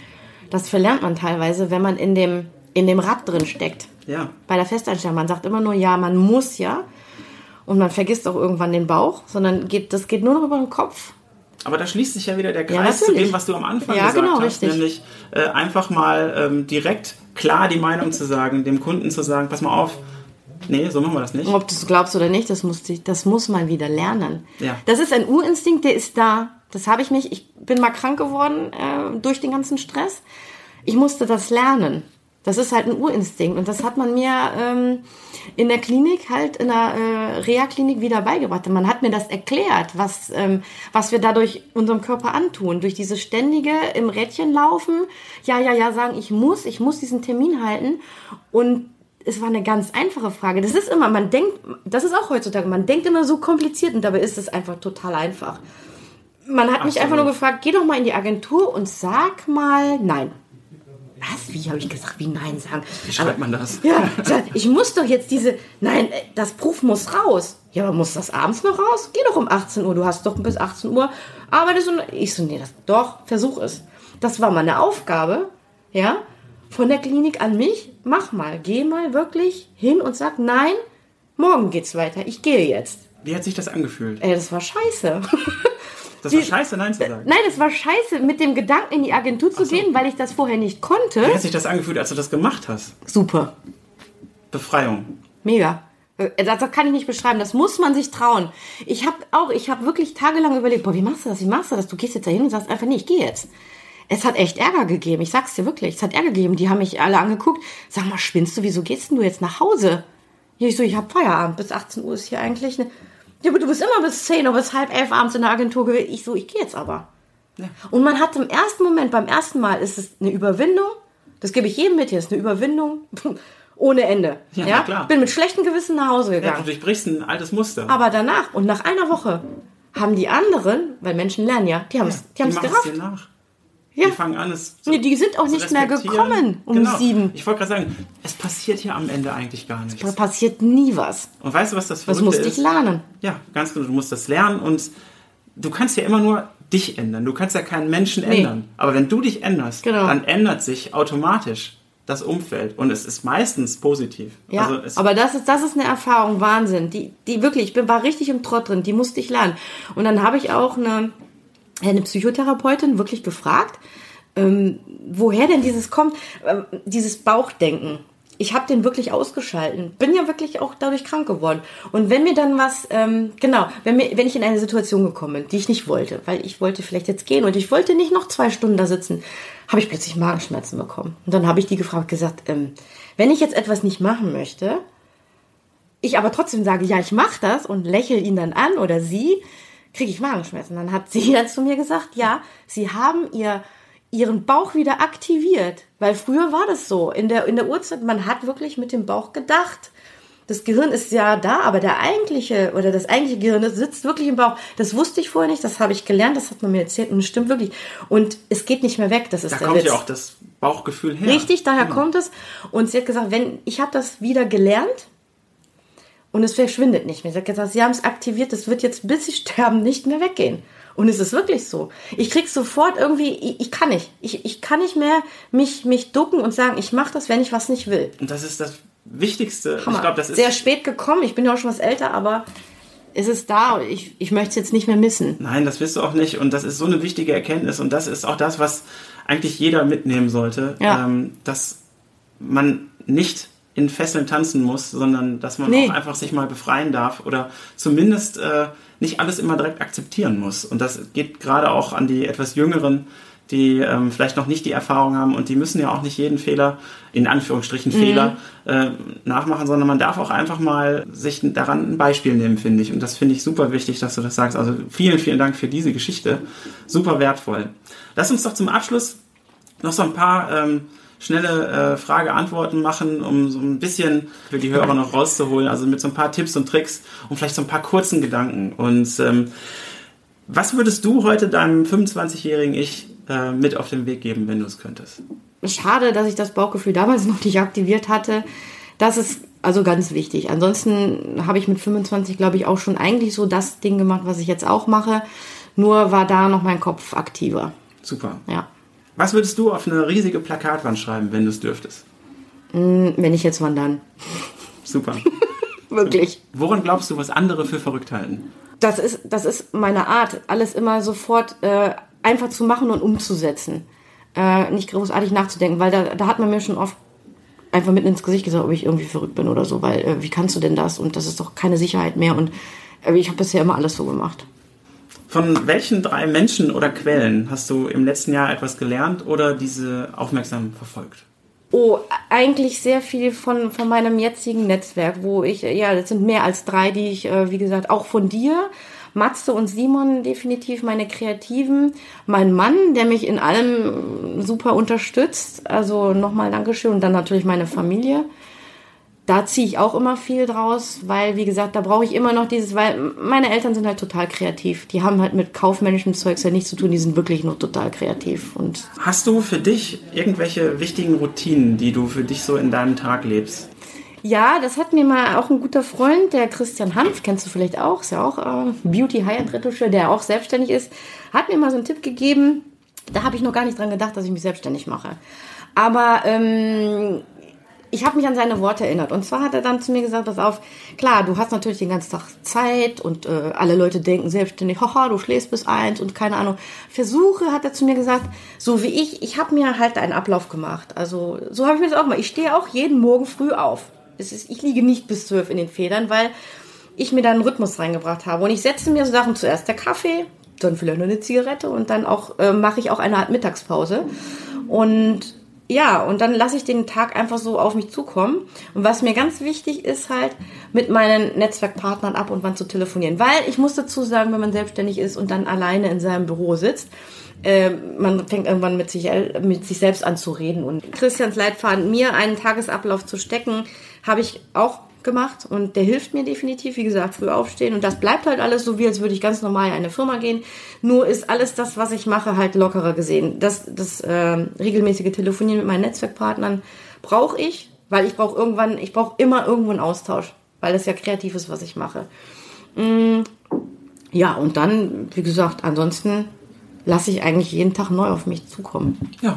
Das verlernt man teilweise, wenn man in dem, in dem Rad drin steckt. Ja. Bei der Festanstellung. Man sagt immer nur ja, man muss ja. Und man vergisst auch irgendwann den Bauch, sondern geht, das geht nur noch über den Kopf. Aber da schließt sich ja wieder der Ja, Kreis zu natürlich. dem, was du am Anfang Ja, gesagt genau, hast, richtig. nämlich äh, einfach mal ähm, direkt klar die Meinung zu sagen, dem Kunden zu sagen, pass mal auf, nee, so machen wir das nicht. Ob du es glaubst oder nicht, das muss, das muss man wieder lernen. Ja. Das ist ein Urinstinkt, der ist da. Das habe ich mich, ich bin mal krank geworden äh, durch den ganzen Stress. Ich musste das lernen. Das ist halt ein Urinstinkt. Und das hat man mir ähm, in der Klinik, halt in der äh, Reha-Klinik wieder beigebracht. Man hat mir das erklärt, was, ähm, was wir dadurch unserem Körper antun. Durch dieses ständige im Rädchen laufen, ja, ja, ja, sagen, ich muss, ich muss diesen Termin halten. Und es war eine ganz einfache Frage. Das ist immer, man denkt, das ist auch heutzutage, man denkt immer so kompliziert und dabei ist es einfach total einfach. Man hat mich Absolut. einfach nur gefragt, geh doch mal in die Agentur und sag mal nein. Was? Wie habe ich gesagt, wie nein sagen? Wie schreibt man das? Ja, ich muss doch jetzt diese, nein, das Proof muss raus. Ja, aber muss das abends noch raus? Geh doch um achtzehn Uhr, du hast doch bis achtzehn Uhr arbeitest und ich so, nee, das, doch, versuch es. Das war meine Aufgabe, ja, von der Klinik an mich, mach mal, geh mal wirklich hin und sag, nein, morgen geht's weiter, ich gehe jetzt. Wie hat sich das angefühlt? Ey, das war scheiße. Das Die- war scheiße, Nein zu sagen. Nein, das war scheiße, mit dem Gedanken in die Agentur zu Ach so. gehen, weil ich das vorher nicht konnte. Wie hat sich das angefühlt, als du das gemacht hast? Super. Befreiung. Mega. Das kann ich nicht beschreiben. Das muss man sich trauen. Ich habe auch, ich habe wirklich tagelang überlegt, boah, wie machst du das? Wie machst du das? Du gehst jetzt da hin und sagst einfach, nee, ich gehe jetzt. Es hat echt Ärger gegeben. Ich sag's dir wirklich. Es hat Ärger gegeben. Die haben mich alle angeguckt. Sag mal, spinnst du? Wieso gehst denn du jetzt nach Hause? Ja, ich so, ich habe Feierabend. Bis achtzehn Uhr ist hier eigentlich eine... Ja, aber du bist immer bis zehn oder bis halb elf abends in der Agentur gewesen. Ich so, ich gehe jetzt aber. Ja. Und man hat im ersten Moment, beim ersten Mal ist es eine Überwindung. Das gebe ich jedem mit hier. Es ist eine Überwindung ohne Ende. Ja, Ja, na klar. Bin mit schlechtem Gewissen nach Hause Ja, gegangen. du durchbrichst ein altes Muster. Aber danach und nach einer Woche haben die anderen, weil Menschen lernen ja, die haben es Ja, die haben's machen es gerafft. dir nach. Ja. Die fangen an, es zu Nee, die sind auch zu nicht mehr respektieren. gekommen um genau. sieben. Ich wollte gerade sagen, es passiert hier am Ende eigentlich gar nichts. Da passiert nie was. Und weißt du, was das Das Verrückte musste ist? ich lernen. Ja, ganz genau. Du musst das lernen und du kannst ja immer nur dich ändern. Du kannst ja keinen Menschen Nee. ändern. Aber wenn du dich änderst, Genau. dann ändert sich automatisch das Umfeld. Und es ist meistens positiv. Ja, also es, aber das ist, das ist eine Erfahrung, Wahnsinn. Die, die wirklich, ich bin, war richtig im Trott drin, die musste ich lernen. Und dann habe ich auch eine, eine Psychotherapeutin wirklich gefragt, ähm, woher denn dieses kommt, äh, dieses Bauchdenken. Ich habe den wirklich ausgeschalten. Bin ja wirklich auch dadurch krank geworden. Und wenn mir dann was, ähm, genau, wenn, mir, wenn ich in eine Situation gekommen bin, die ich nicht wollte, weil ich wollte vielleicht jetzt gehen und ich wollte nicht noch zwei Stunden da sitzen, habe ich plötzlich Magenschmerzen bekommen. Und dann habe ich die gefragt, gesagt, ähm, wenn ich jetzt etwas nicht machen möchte, ich aber trotzdem sage, ja, ich mache das und lächle ihn dann an oder sie, kriege ich Magenschmerzen. Dann hat sie dann zu mir gesagt, ja, sie haben ihr ihren Bauch wieder aktiviert. Weil früher war das so. In der, in der Urzeit, man hat wirklich mit dem Bauch gedacht. Das Gehirn ist ja da, aber der eigentliche, oder das eigentliche Gehirn, das sitzt wirklich im Bauch. Das wusste ich vorher nicht, das habe ich gelernt, das hat man mir erzählt und es stimmt wirklich. Und es geht nicht mehr weg, das ist da der kommt Witz. Ja auch das Bauchgefühl her. Richtig, daher genau. kommt es. Und sie hat gesagt, wenn, ich habe das wieder gelernt und es verschwindet nicht mehr. Sie hat gesagt, sie haben es aktiviert, das wird jetzt, bis sie sterben, nicht mehr weggehen. Und es ist wirklich so. Ich krieg sofort irgendwie, ich, ich kann nicht. Ich, ich kann nicht mehr mich, mich ducken und sagen, ich mache das, wenn ich was nicht will. Und das ist das Wichtigste. Hammer. Ich glaube, das ist sehr spät gekommen. Ich bin ja auch schon was älter, aber es ist da und ich, ich möchte es jetzt nicht mehr missen. Nein, das wirst du auch nicht. Und das ist so eine wichtige Erkenntnis. Und das ist auch das, was eigentlich jeder mitnehmen sollte. Ja. Ähm, dass man nicht in Fesseln tanzen muss, sondern dass man Nee. auch einfach sich mal befreien darf oder zumindest äh, nicht alles immer direkt akzeptieren muss. Und das geht gerade auch an die etwas Jüngeren, die ähm, vielleicht noch nicht die Erfahrung haben und die müssen ja auch nicht jeden Fehler, in Anführungsstrichen Mhm. Fehler, äh, nachmachen, sondern man darf auch einfach mal sich daran ein Beispiel nehmen, finde ich. Und das finde ich super wichtig, dass du das sagst. Also vielen, vielen Dank für diese Geschichte. Super wertvoll. Lass uns doch zum Abschluss noch so ein paar ähm, schnelle äh, Frage-Antworten machen, um so ein bisschen für die Hörer noch rauszuholen, also mit so ein paar Tipps und Tricks und vielleicht so ein paar kurzen Gedanken. Und ähm, was würdest du heute deinem fünfundzwanzigjährigen Ich äh, mit auf den Weg geben, wenn du es könntest? Schade, dass ich das Bauchgefühl damals noch nicht aktiviert hatte. Das ist also ganz wichtig. Ansonsten habe ich mit fünfundzwanzig, glaube ich, auch schon eigentlich so das Ding gemacht, was ich jetzt auch mache. Nur war da noch mein Kopf aktiver. Super. Ja. Was würdest du auf eine riesige Plakatwand schreiben, wenn du es dürftest? Wenn ich jetzt wandern. Super. Wirklich. Woran glaubst du, was andere für verrückt halten? Das ist, das ist meine Art, alles immer sofort äh, einfach zu machen und umzusetzen. Äh, nicht großartig nachzudenken, weil da, da hat man mir schon oft einfach mitten ins Gesicht gesagt, ob ich irgendwie verrückt bin oder so, weil äh, wie kannst du denn das? Und das ist doch keine Sicherheit mehr. Und äh, ich habe bisher immer alles so gemacht. Von welchen drei Menschen oder Quellen hast du im letzten Jahr etwas gelernt oder diese aufmerksam verfolgt? Oh, eigentlich sehr viel von, von meinem jetzigen Netzwerk, wo ich, ja, das sind mehr als drei, die ich, äh, wie gesagt, auch von dir, Matze und Simon definitiv, meine Kreativen, mein Mann, der mich in allem super unterstützt, also nochmal Dankeschön, und dann natürlich meine Familie. Da ziehe ich auch immer viel draus, weil, wie gesagt, da brauche ich immer noch dieses, weil meine Eltern sind halt total kreativ. Die haben halt mit kaufmännischem Zeugs ja nichts zu tun, die sind wirklich nur total kreativ. Und hast du für dich irgendwelche wichtigen Routinen, die du für dich so in deinem Tag lebst? ja, das hat mir mal auch ein guter Freund, der Christian Hanf, kennst du vielleicht auch, ist ja auch äh, Beauty High-End Retoucheur, der auch selbstständig ist, hat mir mal so einen Tipp gegeben. Da habe ich noch gar nicht dran gedacht, dass ich mich selbstständig mache. Aber ähm, ich habe mich an seine Worte erinnert. Und zwar hat er dann zu mir gesagt, pass auf, klar, du hast natürlich den ganzen Tag Zeit und äh, alle Leute denken selbstständig, haha, du schläfst bis eins und keine Ahnung. Versuche, hat er zu mir gesagt, so wie ich, ich habe mir halt einen Ablauf gemacht. Also so habe ich mir das auch mal. Ich stehe auch jeden Morgen früh auf. Es ist, ich liege nicht bis zwölf in den Federn, weil ich mir da einen Rhythmus reingebracht habe. Und ich setze mir so Sachen, zuerst der Kaffee, dann vielleicht noch eine Zigarette und dann auch äh, mache ich auch eine Art Mittagspause. Und ja, und dann lasse ich den Tag einfach so auf mich zukommen. Und was mir ganz wichtig ist halt, mit meinen Netzwerkpartnern ab und wann zu telefonieren. Weil ich muss dazu sagen, wenn man selbstständig ist und dann alleine in seinem Büro sitzt, äh, man fängt irgendwann mit sich, mit sich selbst an zu reden. Und Christians Leitfaden, mir einen Tagesablauf zu stecken, habe ich auch gemacht und der hilft mir definitiv, wie gesagt, früh aufstehen und das bleibt halt alles so, wie als würde ich ganz normal in eine Firma gehen, nur ist alles das, was ich mache, halt lockerer gesehen. Das, das äh, regelmäßige Telefonieren mit meinen Netzwerkpartnern brauche ich, weil ich brauche irgendwann, ich brauche immer irgendwo einen Austausch, weil das ja kreativ ist, was ich mache. Mm, ja, und dann, wie gesagt, ansonsten lasse ich eigentlich jeden Tag neu auf mich zukommen. Ja,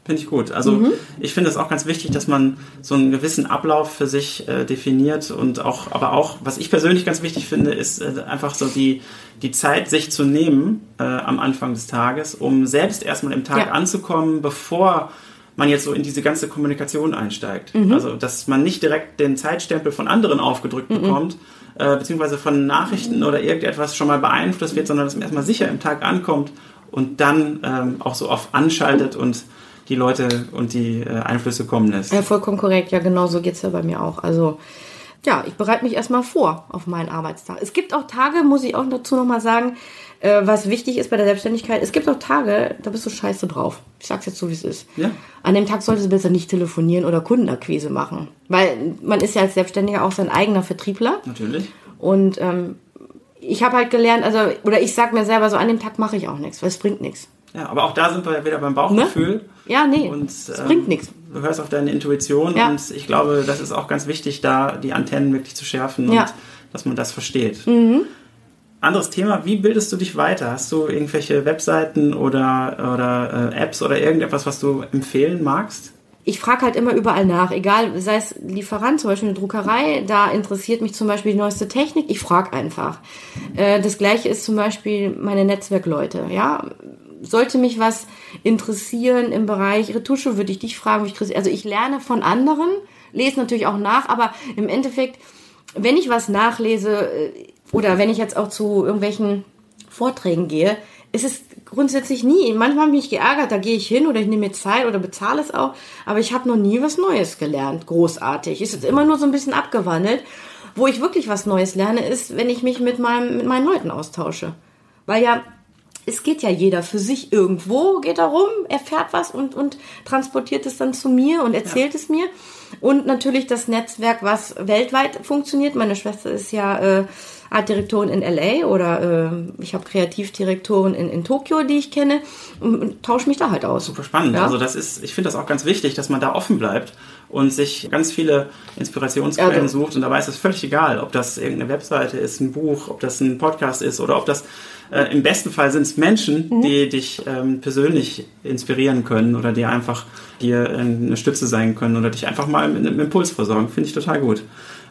Finde ich gut. Also mhm. ich finde es auch ganz wichtig, dass man so einen gewissen Ablauf für sich äh, definiert und auch, aber auch, was ich persönlich ganz wichtig finde, ist äh, einfach so die, die Zeit, sich zu nehmen äh, am Anfang des Tages, um selbst erstmal im Tag ja. anzukommen, bevor man jetzt so in diese ganze Kommunikation einsteigt. Mhm. Also, dass man nicht direkt den Zeitstempel von anderen aufgedrückt mhm. bekommt, äh, beziehungsweise von Nachrichten oder irgendetwas schon mal beeinflusst wird, sondern dass man erstmal sicher im Tag ankommt und dann ähm, auch so oft anschaltet und die Leute und die äh, Einflüsse kommen lässt. Ja, vollkommen korrekt. Ja, genau so geht's ja bei mir auch. Also, ja, ich bereite mich erstmal vor auf meinen Arbeitstag. Es gibt auch Tage, muss ich auch dazu nochmal sagen, äh, was wichtig ist bei der Selbstständigkeit. Es gibt auch Tage, da bist du scheiße drauf. Ich sag's jetzt so, wie es ist. Ja. An dem Tag solltest du besser nicht telefonieren oder Kundenakquise machen. Weil man ist ja als Selbstständiger auch sein eigener Vertriebler. Natürlich. Und ähm, ich habe halt gelernt, also, oder ich sag mir selber so, an dem Tag mache ich auch nichts, weil es bringt nichts. Ja, aber auch da sind wir ja wieder beim Bauchgefühl. Ne? Ja, nee, und, es ähm, bringt nichts. Du hörst auf deine Intuition ja. und ich glaube, das ist auch ganz wichtig, da die Antennen wirklich zu schärfen ja. und dass man das versteht. Mhm. Anderes Thema, wie bildest du dich weiter? Hast du irgendwelche Webseiten oder, oder äh, Apps oder irgendetwas, was du empfehlen magst? Ich frage halt immer überall nach, egal, sei es Lieferant, zum Beispiel eine Druckerei, da interessiert mich zum Beispiel die neueste Technik, ich frage einfach. Äh, das Gleiche ist zum Beispiel meine Netzwerkleute, ja. Sollte mich was interessieren im Bereich Retusche, würde ich dich fragen. Also ich lerne von anderen, lese natürlich auch nach, aber im Endeffekt, wenn ich was nachlese oder wenn ich jetzt auch zu irgendwelchen Vorträgen gehe, ist es grundsätzlich nie. Manchmal habe ich mich geärgert, da gehe ich hin oder ich nehme mir Zeit oder bezahle es auch, aber ich habe noch nie was Neues gelernt, großartig. Es ist immer nur so ein bisschen abgewandelt. Wo ich wirklich was Neues lerne, ist, wenn ich mich mit, meinem, mit meinen Leuten austausche. Weil ja, es geht ja jeder für sich irgendwo, geht da rum, erfährt was und, und transportiert es dann zu mir und erzählt ja. es mir. Und natürlich das Netzwerk, was weltweit funktioniert. Meine Schwester ist ja äh, Artdirektorin in L A oder äh, ich habe Kreativdirektoren in, in Tokio, die ich kenne und, und tausche mich da halt aus. Super spannend. Ja? Also das ist, ich finde das auch ganz wichtig, dass man da offen bleibt und sich ganz viele Inspirationsquellen also, sucht. Und dabei ist es völlig egal, ob das irgendeine Webseite ist, ein Buch, ob das ein Podcast ist oder ob das Äh, im besten Fall sind es Menschen, mhm. die dich ähm, persönlich inspirieren können oder die einfach dir äh, eine Stütze sein können oder dich einfach mal mit einem Impuls versorgen. Finde ich total gut.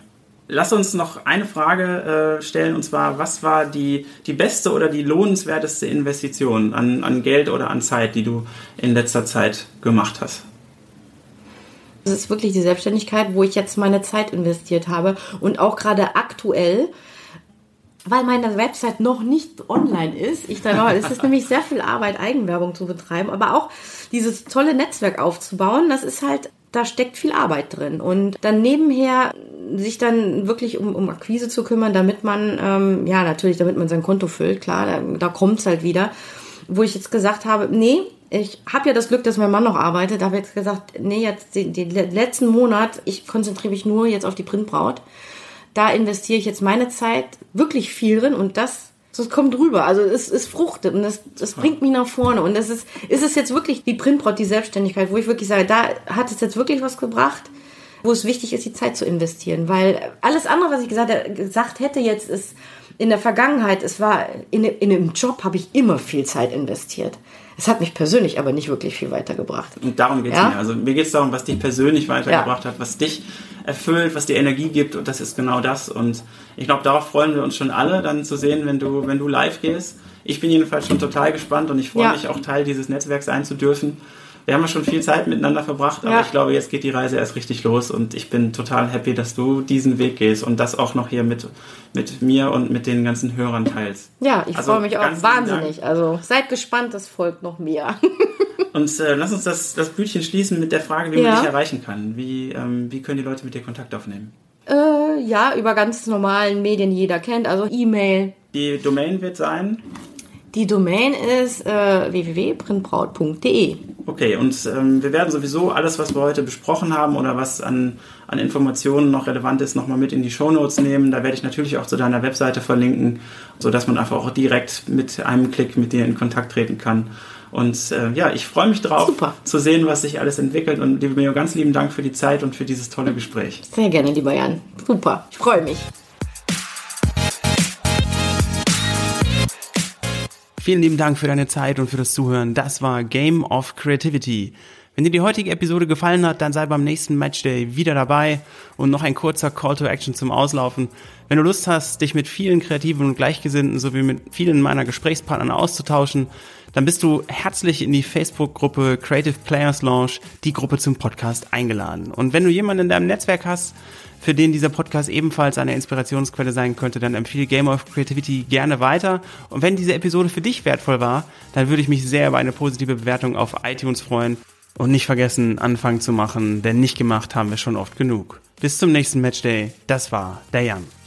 Lass uns noch eine Frage äh, stellen und zwar, was war die, die beste oder die lohnenswerteste Investition an, an Geld oder an Zeit, die du in letzter Zeit gemacht hast? Das ist wirklich die Selbstständigkeit, wo ich jetzt meine Zeit investiert habe und auch gerade aktuell, weil meine Website noch nicht online ist. Ich da noch, es ist nämlich sehr viel Arbeit, Eigenwerbung zu betreiben, aber auch dieses tolle Netzwerk aufzubauen, das ist halt, da steckt viel Arbeit drin. Und dann nebenher sich dann wirklich um, um Akquise zu kümmern, damit man, ähm, ja natürlich, damit man sein Konto füllt, klar, da, da kommt's halt wieder. Wo ich jetzt gesagt habe, nee, ich habe ja das Glück, dass mein Mann noch arbeitet, da habe ich jetzt gesagt, nee, jetzt den, den letzten Monat, ich konzentriere mich nur jetzt auf die Printbraut. Da investiere ich jetzt meine Zeit wirklich viel drin und das, das kommt rüber. Also es, es fruchtet und das, das bringt mich nach vorne. Und das ist, ist es jetzt wirklich die Printbraut, die Selbstständigkeit, wo ich wirklich sage, da hat es jetzt wirklich was gebracht, wo es wichtig ist, die Zeit zu investieren. Weil alles andere, was ich gesagt, gesagt hätte jetzt, ist in der Vergangenheit, es war in, in einem Job habe ich immer viel Zeit investiert. Es hat mich persönlich aber nicht wirklich viel weitergebracht. Und darum geht es ja? mir. Also mir geht es darum, was dich persönlich weitergebracht ja. hat, was dich erfüllt, was dir Energie gibt und das ist genau das. Und ich glaube, darauf freuen wir uns schon alle, dann zu sehen, wenn du, wenn du live gehst. Ich bin jedenfalls schon total gespannt und ich freue ja. mich auch, Teil dieses Netzwerks sein zu dürfen. Wir haben ja schon viel Zeit miteinander verbracht, aber ja. ich glaube, jetzt geht die Reise erst richtig los und ich bin total happy, dass du diesen Weg gehst und das auch noch hier mit, mit mir und mit den ganzen Hörern teilst. Ja, ich also freue mich auch wahnsinnig. Also seid gespannt, das folgt noch mehr. Und äh, lass uns das, das Bütchen schließen mit der Frage, wie ja. man dich erreichen kann. Wie, ähm, wie können die Leute mit dir Kontakt aufnehmen? Äh, ja, über ganz normalen Medien, die jeder kennt, also E-Mail. Die Domain wird sein? Die Domain ist äh, w w w punkt printbraut punkt d e. Okay, und ähm, wir werden sowieso alles, was wir heute besprochen haben oder was an, an Informationen noch relevant ist, nochmal mit in die Shownotes nehmen. Da werde ich natürlich auch zu deiner Webseite verlinken, sodass man einfach auch direkt mit einem Klick mit dir in Kontakt treten kann. Und äh, ja, ich freue mich drauf, Super. zu sehen, was sich alles entwickelt. Und liebe Meo, ganz lieben Dank für die Zeit und für dieses tolle Gespräch. Sehr gerne, lieber Jan. Super, ich freue mich. Vielen lieben Dank für deine Zeit und für das Zuhören. Das war Game of Creativity. Wenn dir die heutige Episode gefallen hat, dann sei beim nächsten Matchday wieder dabei und noch ein kurzer Call to Action zum Auslaufen. Wenn du Lust hast, dich mit vielen Kreativen und Gleichgesinnten sowie mit vielen meiner Gesprächspartnern auszutauschen, dann bist du herzlich in die Facebook-Gruppe Creative Players Launch, die Gruppe zum Podcast, eingeladen. Und wenn du jemanden in deinem Netzwerk hast, für den dieser Podcast ebenfalls eine Inspirationsquelle sein könnte, dann empfehle Game of Creativity gerne weiter. Und wenn diese Episode für dich wertvoll war, dann würde ich mich sehr über eine positive Bewertung auf iTunes freuen. Und nicht vergessen, Anfang zu machen, denn nicht gemacht haben wir schon oft genug. Bis zum nächsten Matchday. Das war der Jan.